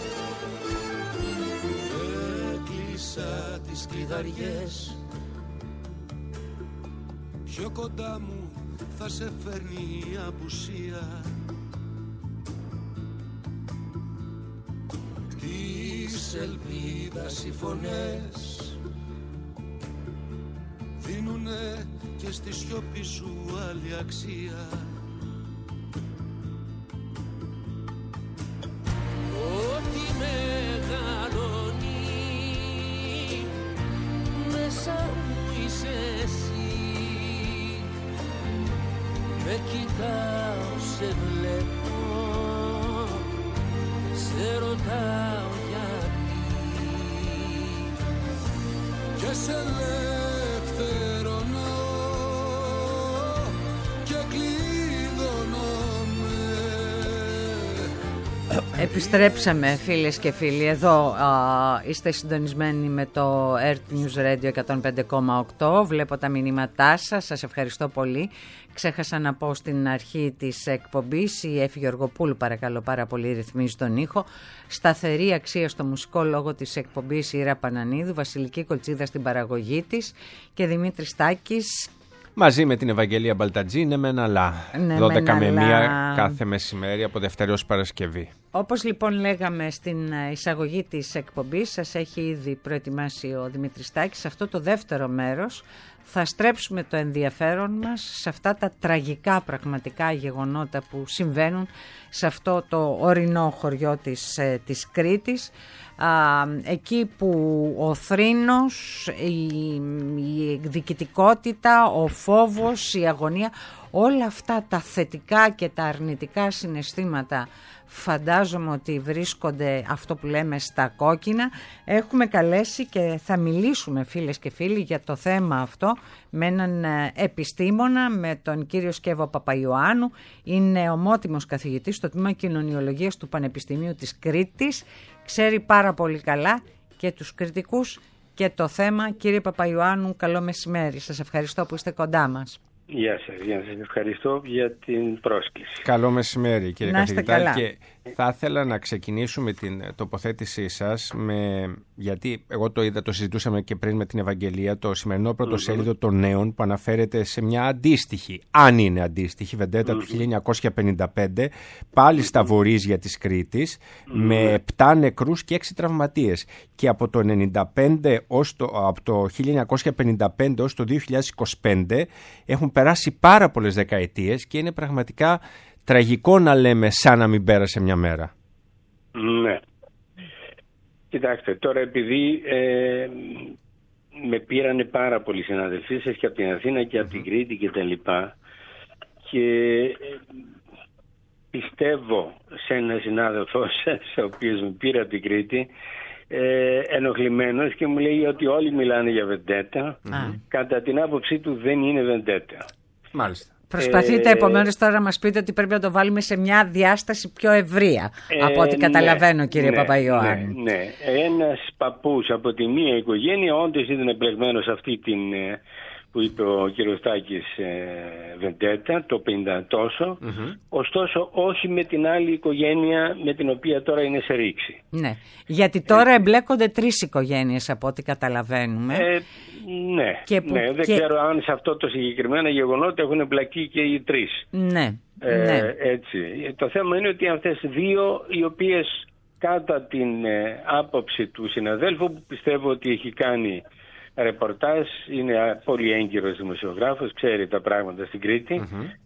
Έκλεισα τις κλειδαριές, πιο κοντά μου θα σε φέρνει η απουσία. Της ελπίδας οι φωνές δίνουνε και στη σιωπή σου άλλη αξία. Ό,τι μεγαλώνει μέσα μου είσαι εσύ. Με κοιτάω, σε βλέπω, σε ρωτάω γιατί και σε ελευθερώνω και κλειδώνομαι. Επιστρέψαμε φίλες και φίλοι, εδώ είστε συντονισμένοι με το Earth News Radio 105,8. Βλέπω τα μηνύματά σας, σας ευχαριστώ πολύ. Ξέχασα να πω στην αρχή της εκπομπής, η Έφη Γεωργοπούλου παρακαλώ πάρα πολύ ρυθμίζει τον ήχο. Σταθερή αξία στο μουσικό λόγο της εκπομπής η Ήρα Πανανίδου, Βασιλική Κολτσίδα στην παραγωγή της και Δημήτρης Στάκης. Μαζί με την Ευαγγελία Μπαλτατζή είναι με ένα λα. 12 με 1 κάθε μεσημέρι από Δευτέρα ως Παρασκευή. Όπως λοιπόν λέγαμε στην εισαγωγή της εκπομπής, σας έχει ήδη προετοιμάσει ο Δημήτρης Στάκης. Σε αυτό το δεύτερο μέρος θα στρέψουμε το ενδιαφέρον μας σε αυτά τα τραγικά πραγματικά γεγονότα που συμβαίνουν σε αυτό το ορεινό χωριό της Κρήτης. Εκεί που ο θρήνος, η εκδικητικότητα, ο φόβος, η αγωνία, όλα αυτά τα θετικά και τα αρνητικά συναισθήματα φαντάζομαι ότι βρίσκονται, αυτό που λέμε, στα κόκκινα. Έχουμε καλέσει και θα μιλήσουμε φίλες και φίλοι για το θέμα αυτό με έναν επιστήμονα, με τον κύριο Σκεύο Παπαϊωάννου. Είναι ομότιμος καθηγητής στο τμήμα Κοινωνιολογίας του Πανεπιστημίου της Κρήτης. Ξέρει πάρα πολύ καλά και τους κριτικούς και το θέμα. Κύριε Παπαϊωάννου, καλό μεσημέρι. Σας ευχαριστώ που είστε κοντά μας. Γεια σας, ευχαριστώ για την πρόσκληση. Καλό μεσημέρι κύριε καθηγητά. Και θα ήθελα να ξεκινήσουμε την τοποθέτησή σας γιατί εγώ το είδα, το συζητούσαμε και πριν με την Ευαγγελία, το σημερινό πρωτοσέλιδο των Νέων που αναφέρεται σε μια αντίστοιχη, αν είναι αντίστοιχη, βεντέτα του 1955, πάλι στα βορίζια της Κρήτης, με 7 νεκρούς και 6 τραυματίες. Και από το 1955 ως το 2025 έχουν περάσει πάρα πολλές δεκαετίες και είναι πραγματικά τραγικό να λέμε σαν να μην πέρασε μια μέρα. Ναι. Κοιτάξτε, τώρα επειδή με πήρανε πάρα πολλοί συναδελφοί σας και από την Αθήνα και από την Κρήτη και τα λοιπά, και πιστεύω σε έναν συνάδελφό σας, ο οποίος με πήρε από την Κρήτη, ενοχλημένος, και μου λέει ότι όλοι μιλάνε για βεντέτα. Κατά την άποψή του δεν είναι βεντέτα. Μάλιστα. Προσπαθείτε επομένως τώρα να μας πείτε ότι πρέπει να το βάλουμε σε μια διάσταση πιο ευρεία, από ό,τι καταλαβαίνω, κύριε Παπαϊωάννου. Ναι. Ένας παππούς από τη μία οικογένεια όντως ήταν εμπλεγμένος σε αυτή την, που είπε ο κύριος Τάκης, βεντέτα, το 50 τόσο, ωστόσο όχι με την άλλη οικογένεια με την οποία τώρα είναι σε ρήξη. Ναι, γιατί τώρα εμπλέκονται 3 οικογένειες από ό,τι καταλαβαίνουμε. Ναι, δεν ξέρω αν σε αυτό το συγκεκριμένα γεγονότα έχουν εμπλακεί και οι 3. Ναι. Έτσι. Το θέμα είναι ότι αυτές 2, οι οποίες κατά την άποψη του συναδέλφου, που πιστεύω ότι έχει κάνει ρεπορτάζ, είναι πολύ έγκυρος δημοσιογράφος, ξέρει τα πράγματα στην Κρήτη,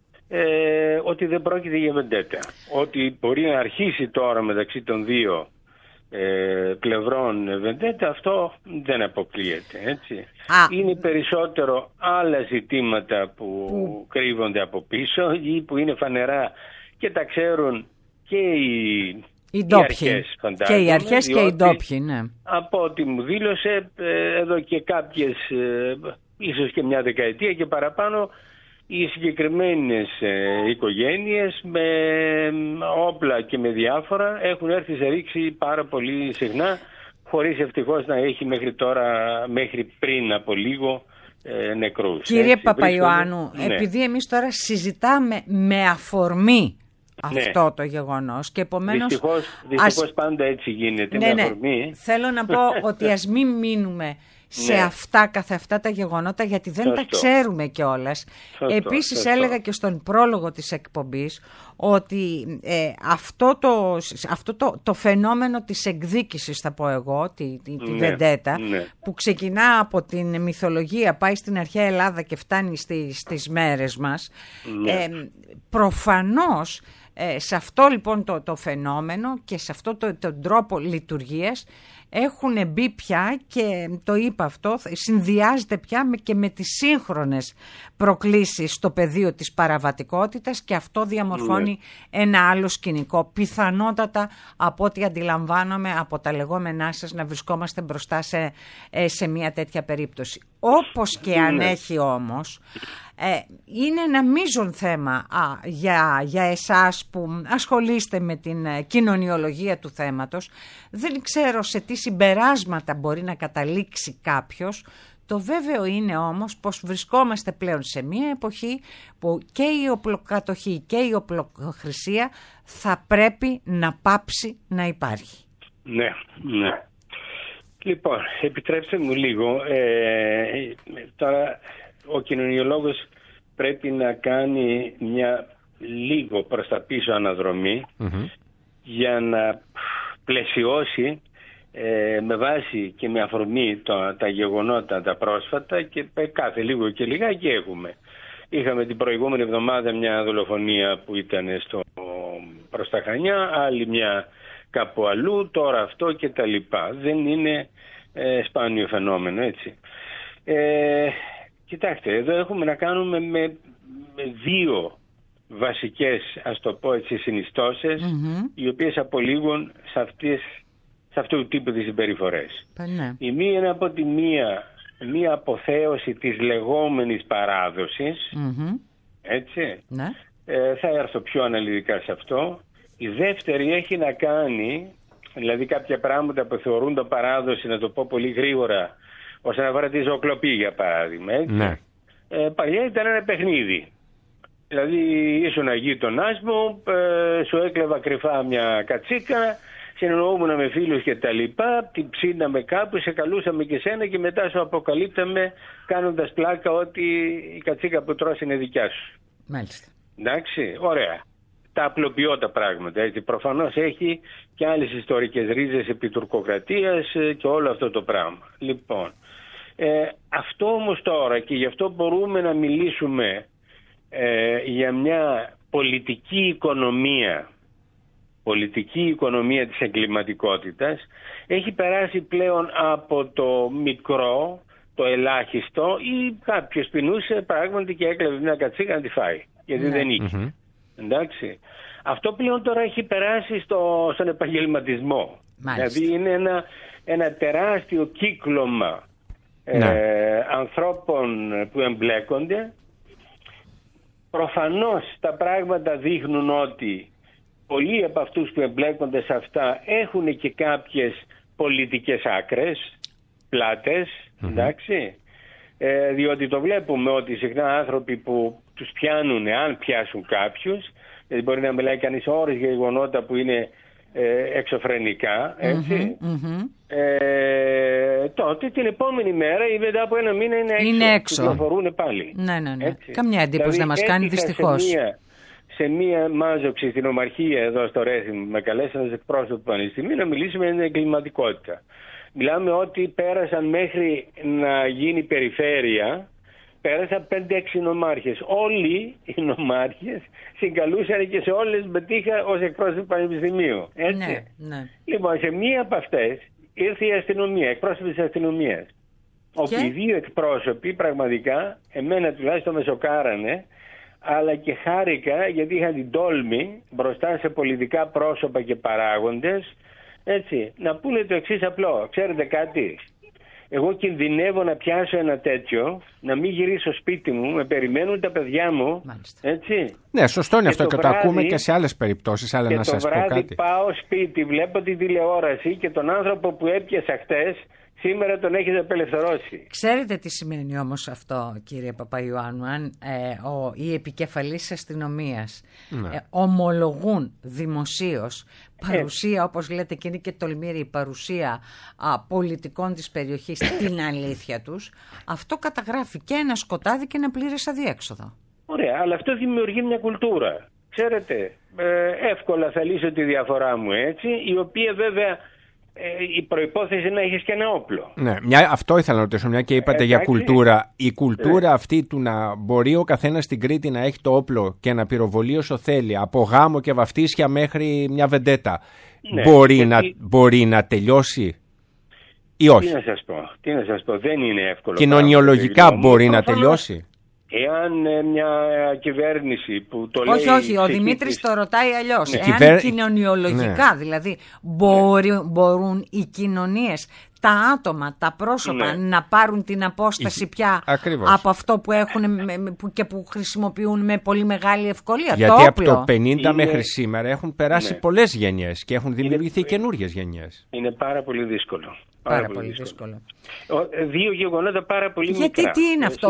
ότι δεν πρόκειται για βεντέτα. Ότι μπορεί να αρχίσει τώρα μεταξύ των 2 πλευρών βεντέτα, αυτό δεν αποκλείεται, έτσι. Είναι περισσότερο άλλα ζητήματα που κρύβονται από πίσω ή που είναι φανερά και τα ξέρουν και οι αρχές, φαντάζομαι. Και οι αρχές και οι ντόπιοι, ναι. Από ό,τι μου δήλωσε εδώ και κάποιες, ίσως και μια δεκαετία και παραπάνω, οι συγκεκριμένες οικογένειες με όπλα και με διάφορα έχουν έρθει σε ρήξη πάρα πολύ συχνά, χωρίς ευτυχώς να έχει μέχρι πριν από λίγο νεκρούς. Κύριε Παπαϊωάννου, επειδή εμείς τώρα συζητάμε με αφορμή αυτό το γεγονός και επομένως... Δυστυχώς πάντα έτσι γίνεται, με αφορμή. Θέλω να πω ότι ας μην μείνουμε σε καθ' αυτά τα γεγονότα, γιατί δεν τα ξέρουμε κιόλας. Επίσης έλεγα και στον πρόλογο της εκπομπής ότι αυτό το φαινόμενο της εκδίκησης, θα πω εγώ, τη βεντέτα, που ξεκινά από την μυθολογία, πάει στην αρχαία Ελλάδα και φτάνει στις μέρες μας, προφανώς σε αυτό λοιπόν το φαινόμενο και σε αυτό τον τρόπο λειτουργίας έχουν μπει πια, και το είπα αυτό, συνδυάζεται πια και με τις σύγχρονες προκλήσεις στο πεδίο της παραβατικότητας, και αυτό διαμορφώνει ένα άλλο σκηνικό. Πιθανότατα, από ό,τι αντιλαμβάνομαι από τα λεγόμενά σας, να βρισκόμαστε μπροστά σε μια τέτοια περίπτωση. Όπως και αν έχει όμως, είναι ένα μείζον θέμα για εσάς που ασχολείστε με την κοινωνιολογία του θέματος. Δεν ξέρω σε τι συμπεράσματα μπορεί να καταλήξει κάποιος. Το βέβαιο είναι όμως πως βρισκόμαστε πλέον σε μια εποχή που και η οπλοκατοχή και η οπλοχρησία θα πρέπει να πάψει να υπάρχει. Ναι. Λοιπόν, επιτρέψτε μου λίγο. Τώρα ο κοινωνιολόγος πρέπει να κάνει μια λίγο προς τα πίσω αναδρομή για να πλαισιώσει με βάση και με αφορμή τα γεγονότα τα πρόσφατα, και κάθε λίγο και λιγάκι είχαμε την προηγούμενη εβδομάδα μια δολοφονία που ήταν προς τα Χανιά, άλλη μια κάπου αλλού, τώρα αυτό και τα λοιπά. Δεν είναι σπάνιο φαινόμενο, έτσι. Κοιτάξτε, εδώ έχουμε να κάνουμε με 2 βασικές, ας το πω έτσι, συνιστώσεις, οι οποίες απολύγουν σε αυτού του τύπου τις συμπεριφορές. Η μία είναι από τη μία αποθέωση της λεγόμενης παράδοσης, έτσι. Θα έρθω πιο αναλυτικά σε αυτό. Η δεύτερη έχει να κάνει, δηλαδή κάποια πράγματα που θεωρούνται παράδοση, να το πω πολύ γρήγορα, όσον αφορά τη ζωοκλοπή, για παράδειγμα, έτσι. Παλιά ήταν ένα παιχνίδι. Δηλαδή ήσουν γείτονάς μου, σου έκλεβα κρυφά μια κατσίκα, συνεννοούμουν με φίλους και τα λοιπά, την ψήναμε κάπου, σε καλούσαμε και σένα και μετά σου αποκαλύπταμε κάνοντας πλάκα ότι η κατσίκα που τρως είναι δικιά σου. Μάλιστα. Εντάξει, ωραία. Τα απλοποιώ τα πράγματα, έτσι. Προφανώς έχει και άλλες ιστορικές ρίζες επί τουρκοκρατίας και όλο αυτό το πράγμα. Λοιπόν, αυτό όμως τώρα, και γι' αυτό μπορούμε να μιλήσουμε για μια πολιτική οικονομία πολιτική οικονομία της εγκληματικότητας έχει περάσει πλέον από το μικρό, το ελάχιστο, ή κάποιος πεινούσε πράγματι και έκλεβε μια κατσίκα να τη φάει, γιατί δεν είχε. Εντάξει. Αυτό πλέον τώρα έχει περάσει στον επαγγελματισμό. Δηλαδή είναι ένα τεράστιο κύκλωμα ανθρώπων που εμπλέκονται. Προφανώς τα πράγματα δείχνουν ότι πολλοί από αυτούς που εμπλέκονται σε αυτά έχουν και κάποιες πολιτικές άκρες, πλάτες, εντάξει, διότι το βλέπουμε ότι συχνά άνθρωποι που τους πιάνουν, αν πιάσουν κάποιους, δηλαδή μπορεί να μιλάει κανείς ώρες για γεγονότα που είναι εξωφρενικά, έτσι, τότε την επόμενη μέρα ή μετά από ένα μήνα είναι έξω. Κυκλοφορούν πάλι. Ναι. Καμιά εντύπωση δεν μας κάνει, δυστυχώς. Σε μία μάζοξη στην Ομαρχία εδώ στο Ρέθιμ με καλέσαν ως εκπρόσωπο του Πανεπιστημίου να μιλήσουμε για την εγκληματικότητα. Μιλάμε ότι πέρασαν μέχρι να γίνει περιφέρεια, πέρασαν 5-6 νομάρχες. Όλοι οι νομάρχες συγκαλούσαν και σε όλες μετήχα ως εκπρόσωπο του Πανεπιστημίου. Έτσι. Ναι. Λοιπόν, σε μία από αυτές ήρθε η αστυνομία, εκπρόσωποι της αστυνομίας. Όπου οι δύο εκπρόσωποι πραγματικά, εμένα τουλάχιστον με σοκάρανε, αλλά και χάρηκα γιατί είχαν την τόλμη μπροστά σε πολιτικά πρόσωπα και παράγοντες, έτσι, να πούνε το εξής απλό. Ξέρετε κάτι, εγώ κινδυνεύω να πιάσω ένα τέτοιο, να μην γυρίσω σπίτι μου, με περιμένουν τα παιδιά μου. Μάλιστα. Έτσι. Ναι, σωστό είναι αυτό και το ακούμε και σε άλλες περιπτώσεις, αλλά να σας πω κάτι. Και το βράδυ πάω σπίτι, βλέπω τη τηλεόραση και τον άνθρωπο που έπιασα χτες, σήμερα τον έχετε απελευθερώσει. Ξέρετε τι σημαίνει όμως αυτό, κύριε Παπαϊωάννου, αν οι επικεφαλής αστυνομίας ομολογούν δημοσίως παρουσία, όπως λέτε, και είναι και τολμήρη η παρουσία πολιτικών της περιοχής στην αλήθεια τους, αυτό καταγράφει και ένα σκοτάδι και ένα πλήρες αδιέξοδο. Ωραία, αλλά αυτό δημιουργεί μια κουλτούρα. Ξέρετε, εύκολα θα λύσω τη διαφορά μου έτσι, η οποία βέβαια η προϋπόθεση να έχεις και ένα όπλο. Ναι, αυτό ήθελα να ρωτήσω, μια και είπατε για κουλτούρα. Η κουλτούρα αυτή του να μπορεί ο καθένας στην Κρήτη να έχει το όπλο και να πυροβολεί όσο θέλει, από γάμο και βαφτίσια μέχρι μια βεντέτα, μπορεί να τελειώσει ή όχι? Τι να σας πω, δεν είναι εύκολο. Κοινωνιολογικά μπορεί να τελειώσει? Εάν μια κυβέρνηση που το λέει... Όχι, ο Δημήτρης το ρωτάει αλλιώς. Εάν κοινωνιολογικά, δηλαδή, μπορούν οι κοινωνίες, τα άτομα, τα πρόσωπα να πάρουν την απόσταση πια από αυτό που έχουν και που χρησιμοποιούν με πολύ μεγάλη ευκολία. Γιατί από το 50 μέχρι σήμερα έχουν περάσει πολλές γενιές και έχουν δημιουργηθεί καινούργιες γενιές. Είναι πάρα πολύ δύσκολο. Πάρα πολύ δύσκολο. Δύο γεγονότα πάρα πολύ μικρά. Γιατί τι είναι αυτό,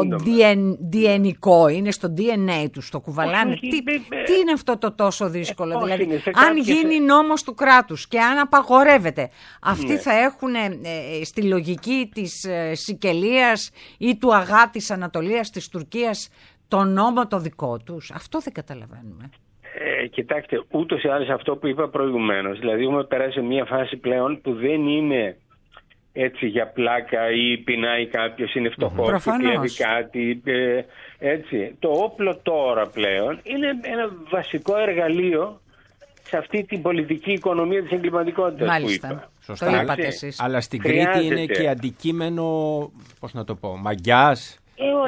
DNA, είναι στο DNA τους, το κουβαλάνε. Τι είναι αυτό το τόσο δύσκολο? Δηλαδή, αν γίνει νόμος του κράτους και αν απαγορεύεται, αυτοί θα έχουν στη λογική της Σικελίας ή του Αγά της Ανατολίας της Τουρκίας το νόμο το δικό τους? Αυτό δεν καταλαβαίνουμε. Κοιτάξτε, ούτως ή άλλως αυτό που είπα προηγουμένως, δηλαδή έχουμε περάσει σε μια φάση πλέον που δεν είναι έτσι για πλάκα ή πεινάει κάποιος, είναι φτωχός και κλέβει κάτι, έτσι. Το όπλο τώρα πλέον είναι ένα βασικό εργαλείο σε αυτή την πολιτική οικονομία της εγκληματικότητας που είπα. Σωστά. Το είπατε εσείς. Αλλά στην Κρήτη είναι και αντικείμενο, πώς να το πω, μαγιάς,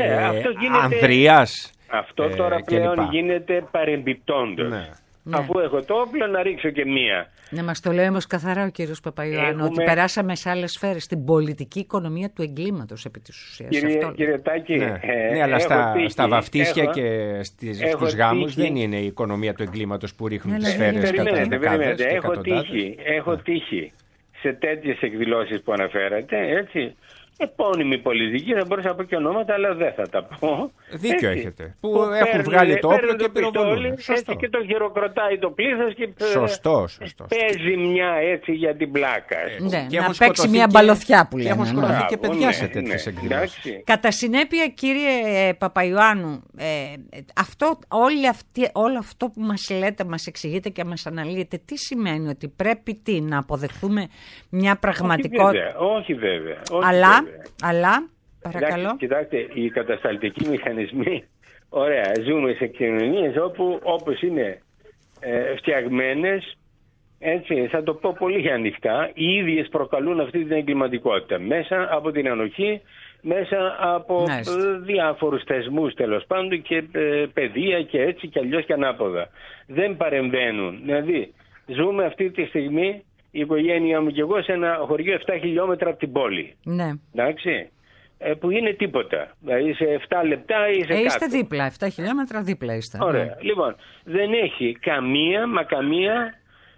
ανδρείας. Αυτό τώρα πλέον γίνεται παρεμπιπτόντος. Ναι. Αφού έχω το όπλο να ρίξω και μία. Να μας το λέει όμως καθαρά ο κύριος Παπαϊωάννου, ότι περάσαμε σε άλλες σφαίρες, στην πολιτική οικονομία του εγκλήματος επί της ουσίας. Κύριε Τάκη, ναι, αλλά στα βαφτίσια και στους γάμους δεν είναι η οικονομία του εγκλήματος που ρίχνουν τις σφαίρες κατά δεκάδες. Έχω τύχει σε τέτοιες εκδηλώσεις που αναφέρατε, έτσι. Επώνυμη πολιτική, θα μπορούσα να πω και ονόματα, αλλά δεν θα τα πω. Δίκιο έχετε. Που έχουν βγάλει το όπλο και πυροβολούν. Έτσι, και το χειροκροτάει το πλήθος και παίζει μια έτσι για την πλάκα. Ναι, να παίξει μια μπαλωθιά που λέμε. Έχουν σκοτωθεί και παιδιά σε τέτοιες εκδηλώσεις. Κατά συνέπεια, κύριε Παπαϊωάννου, όλο αυτό που μας λέτε, μας εξηγείτε και μας αναλύετε, τι σημαίνει? Ότι πρέπει να αποδεχθούμε μια πραγματικότητα? Όχι βέβαια. Αλλά, παρακαλώ. Κοιτάξτε, οι κατασταλτικοί μηχανισμοί, ωραία, ζούμε σε κοινωνίες όπου όπως είναι φτιαγμένες, Έτσι, θα το πω πολύ ανοιχτά, οι ίδιες προκαλούν αυτή την εγκληματικότητα μέσα από την ανοχή, μέσα από διάφορους θεσμούς τέλος πάντων και παιδεία και έτσι και αλλιώς και ανάποδα. Δεν παρεμβαίνουν. Δηλαδή, ζούμε αυτή τη στιγμή, η οικογένειά μου και εγώ, σε ένα χωριό 7 χιλιόμετρα από την πόλη. Ναι. Εντάξει. Που είναι τίποτα. Δηλαδή σε 7 λεπτά ή σε κάτω. Είστε δίπλα, 7 χιλιόμετρα δίπλα είστε. Ωραία. Ναι. Λοιπόν, δεν έχει καμία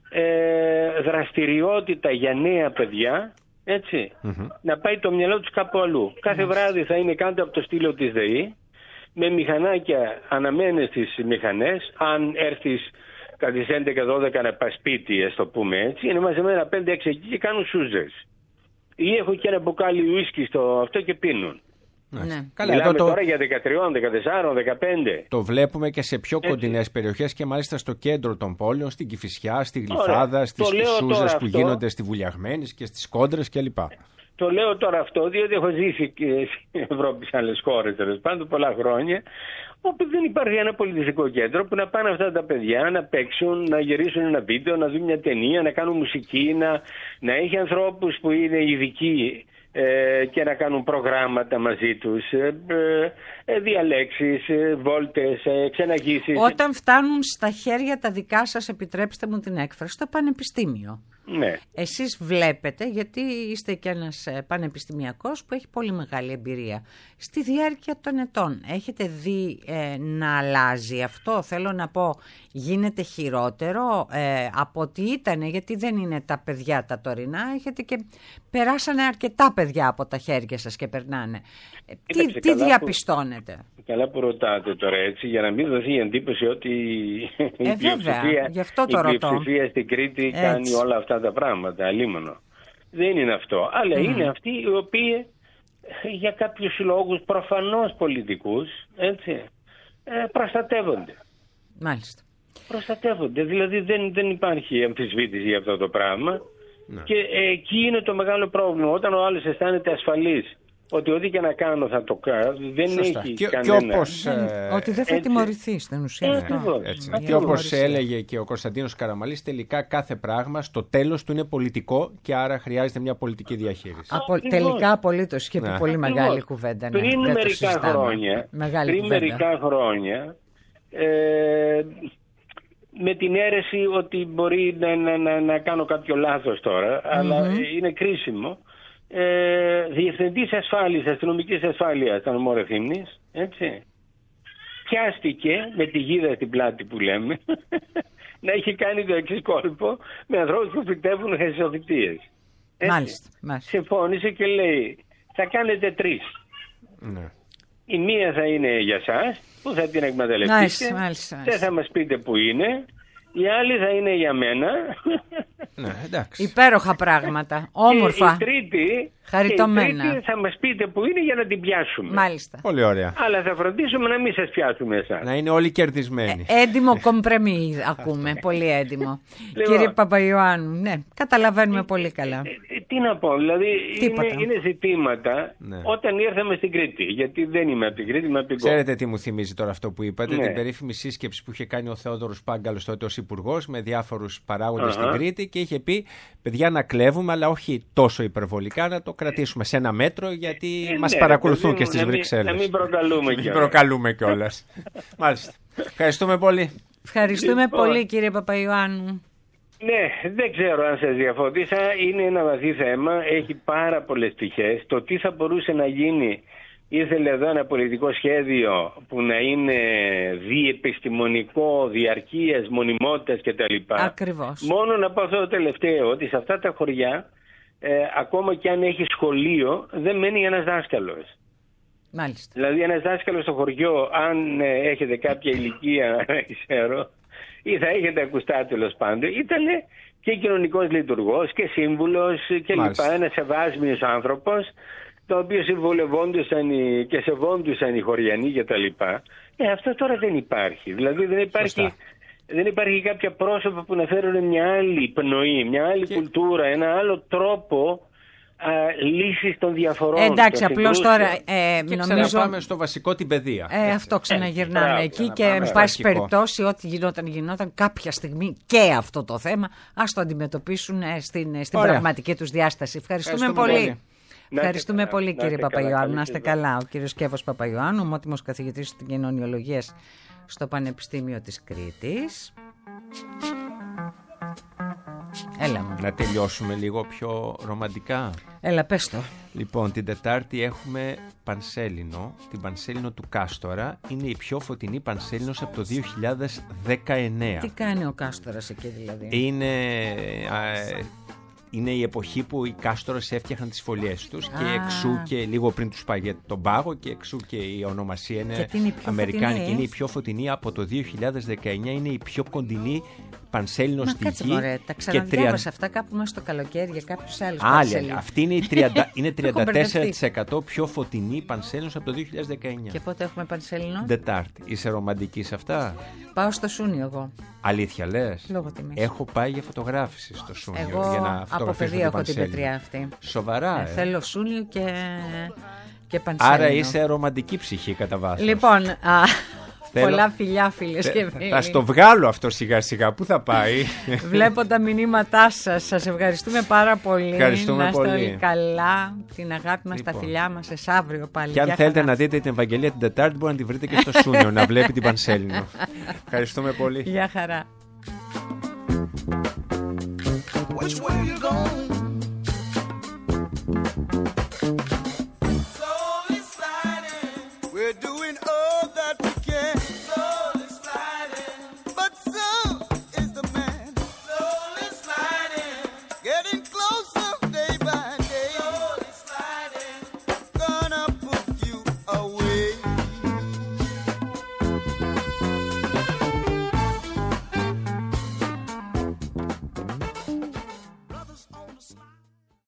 δραστηριότητα για νέα παιδιά, έτσι, να πάει το μυαλό τους κάπου αλλού. Κάθε βράδυ θα είναι κάτω από το στήλο της ΔΕΗ, με μηχανάκια αναμένες στις μηχανές. Αν έρθεις κατά τις 11-12 να πας σπίτι, ας το πούμε έτσι, είναι μαζεμένα 5-6 εκεί και κάνουν σούζες. Ή έχουν και ένα μπουκάλι ουίσκι στο αυτό και πίνουν. Ναι. Καλά, μιλάμε τώρα για 13, 14, 15. Το βλέπουμε και σε πιο κοντινές περιοχές και μάλιστα στο κέντρο των πόλεων, στην Κηφισιά, στη Γλυφάδα, στις σούζες που γίνονται στη Βουλιαγμένης και στις Κόντρες κλπ. Το λέω τώρα αυτό διότι έχω ζήσει και στην Ευρώπη σε άλλες χώρες τέλος πάντων πολλά χρόνια, όπου δεν υπάρχει ένα πολιτιστικό κέντρο που να πάνε αυτά τα παιδιά να παίξουν, να γυρίσουν ένα βίντεο, να δουν μια ταινία, να κάνουν μουσική, να έχει ανθρώπους που είναι ειδικοί και να κάνουν προγράμματα μαζί τους, διαλέξεις, βόλτες, ξεναγήσεις. Όταν φτάνουν στα χέρια τα δικά σας, επιτρέψτε μου την έκφραση, στο πανεπιστήμιο. Ναι. Εσείς βλέπετε, γιατί είστε και ένας πανεπιστημιακός που έχει πολύ μεγάλη εμπειρία, στη διάρκεια των ετών έχετε δει να αλλάζει αυτό? Θέλω να πω, γίνεται χειρότερο από ό,τι ήταν, γιατί δεν είναι τα παιδιά τα τωρινά, έχετε και περάσανε αρκετά παιδιά από τα χέρια σας και περνάνε. Τι διαπιστώνετε? Καλά που ρωτάτε τώρα έτσι, για να μην δοθεί η εντύπωση ότι η πλειοψηφία στην Κρήτη κάνει όλα αυτά τα πράγματα, αλίμονο. Δεν είναι αυτό, αλλά είναι αυτοί οι οποίοι για κάποιους λόγους προφανώς πολιτικούς, έτσι, προστατεύονται. Μάλιστα. Προστατεύονται, δηλαδή δεν υπάρχει αμφισβήτηση για αυτό το πράγμα. Ναι. Και εκεί είναι το μεγάλο πρόβλημα, όταν ο άλλος αισθάνεται ασφαλής ότι ό,τι και να κάνω θα το κάνω, δεν έχει κανένα. Ότι δεν θα τιμωρηθεί στην ουσία. Και όπως έλεγε και ο Κωνσταντίνος Καραμαλής, τελικά κάθε πράγμα στο τέλος του είναι πολιτικό και άρα χρειάζεται μια πολιτική διαχείριση. Τελικά απολύτως, και πολύ μεγάλη κουβέντα. Πριν μερικά χρόνια με την αίρεση ότι μπορεί να κάνω κάποιο λάθος τώρα, αλλά είναι κρίσιμο. Διευθυντής ασφάλειας, αστυνομικής ασφάλειας ήταν ο Μορεφήμνης, έτσι. Πιάστηκε με τη γίδα στην πλάτη που λέμε να έχει κάνει το εξής κόλπο με ανθρώπους που φυτεύουν χρυσοφυτίες. Μάλιστα. Συμφώνησε και λέει θα κάνετε 3. Ναι. Η μία θα είναι για σας που θα την εκμεταλλευτείτε, δεν θα μας πείτε που είναι. Η άλλη θα είναι για μένα. Ναι, εντάξει. Υπέροχα πράγματα. Όμορφα. Και η τρίτη, χαριτωμένα. Θα μας πείτε που είναι για να την πιάσουμε. Μάλιστα. Πολύ ωραία. Αλλά θα φροντίσουμε να μην σας πιάσουμε εσάς. Να είναι όλοι κερδισμένοι. Έντιμο κομπρεμί ακούμε. Πολύ έντιμο. Λοιπόν, κύριε Παπαϊωάννου, ναι, καταλαβαίνουμε πολύ καλά. Τι να πω, δηλαδή είναι ζητήματα όταν ήρθαμε στην Κρήτη. Γιατί δεν είμαι από την Κρήτη, είμαι από την Κόρινθο. Ξέρετε τι μου θυμίζει τώρα αυτό που είπατε, την περίφημη σύσκεψη που είχε κάνει ο Θεόδωρος Πάγκαλος τότε ως υπουργός με διάφορους παράγοντες στην Κρήτη και είχε πει: παιδιά, να κλέβουμε, αλλά όχι τόσο υπερβολικά, να το κρατήσουμε σε ένα μέτρο, γιατί μας παρακολουθούν και στις Βρυξέλλες. Να μην προκαλούμε κιόλας. Μην προκαλούμε κιόλας. Μάλιστα. Ευχαριστούμε πολύ. Ευχαριστούμε πολύ, κύριε Παπαϊωάννου. Ναι, δεν ξέρω αν σας διαφώτισα. Είναι ένα βαθύ θέμα. Έχει πάρα πολλές πτυχές. Το τι θα μπορούσε να γίνει, ήθελε εδώ ένα πολιτικό σχέδιο που να είναι διεπιστημονικό, διαρκείας, μονιμότητας κτλ. Ακριβώς. Μόνο να πω αυτό το τελευταίο, ότι σε αυτά τα χωριά, ακόμα και αν έχει σχολείο, δεν μένει ένας δάσκαλος. Μάλιστα. Δηλαδή ένας δάσκαλος στο χωριό, αν έχετε κάποια ηλικία, ξέρω, ή θα έχετε ακουστά τέλος πάντων, ήταν και κοινωνικός λειτουργός και σύμβουλος και λοιπά, ένας ευάσμιος άνθρωπος, το οποίο συμβουλευόντουσαν και σεβόντουσαν οι χωριανοί και τα λοιπά. Αυτό τώρα δεν υπάρχει. Δηλαδή δεν υπάρχει κάποια πρόσωπα που να φέρουν μια άλλη πνοή, μια άλλη κουλτούρα, ένα άλλο τρόπο λύσεις των διαφορών. Εντάξει, απλώς τώρα και νομίζω... πάμε στο βασικό, την παιδεία. Αυτό ξαναγυρνάμε εκεί και εν πάση περιπτώσει ό,τι γινόταν κάποια στιγμή και αυτό το θέμα ας το αντιμετωπίσουν στην πραγματική τους διάσταση. Ευχαριστούμε πολύ. Ευχαριστούμε πολύ κύριε Παπαϊωάννου. Να είστε καλά. Ο κύριος Κέφος Παπαϊωάννου, ομότιμος καθηγητής κοινωνιολογίας στο Πανεπιστήμιο της Κρήτης. Έλα μου. Να τελειώσουμε λίγο πιο ρομαντικά. Έλα, πες το. Λοιπόν, την Τετάρτη έχουμε Πανσέλινο. Την Πανσέλινο του Κάστορα. Είναι η πιο φωτεινή Πανσέλινος από το 2019. Τι κάνει ο Κάστορας εκεί δηλαδή? Είναι η εποχή που οι κάστορες έφτιαχναν τις φωλιές τους και εξού και λίγο πριν τους πάει τον πάγο και εξού και η ονομασία είναι αμερικάνικη. Είναι η πιο φωτεινή από το 2019, είναι η πιο κοντινή Πανσέλινο στη κάτσε, γη. Ωραία, τα ξαναδιάβασα αυτά κάπου μέσα στο καλοκαίρι για κάποιους άλλους. Αυτή είναι 34% πιο φωτεινή Πανσέλινος από το 2019. Και πότε έχουμε Πανσέλινο? Τετάρτη. Είσαι ρομαντική σε αυτά? Πάω στο Σούνιο εγώ. Αλήθεια λες? Λόγω τιμής. Έχω πάει για φωτογράφηση στο Σούνιο. Εγώ για να από παιδί έχω την πετριά αυτή. Σοβαρά? Θέλω Σούνιο και Πανσέλινο. Άρα είσαι ρομαντική ψυχή κατά βάση. Λοιπόν, πολλά φιλιά φίλες και φίλοι. Θα στο βγάλω αυτό σιγά σιγά. Πού θα πάει? Βλέπω τα μηνύματά σας. Σας ευχαριστούμε πάρα πολύ. Ευχαριστούμε να είστε πολύ. όλοι καλά. Την αγάπη μας, τα φιλιά μας. Αύριο πάλι. Και αν θέλετε να δείτε την Ευαγγελία την Τετάρτη, μπορεί να τη βρείτε και στο Σούνιο να βλέπει την Πανσέλινο. Ευχαριστούμε πολύ. Γεια χαρά. Which way you going?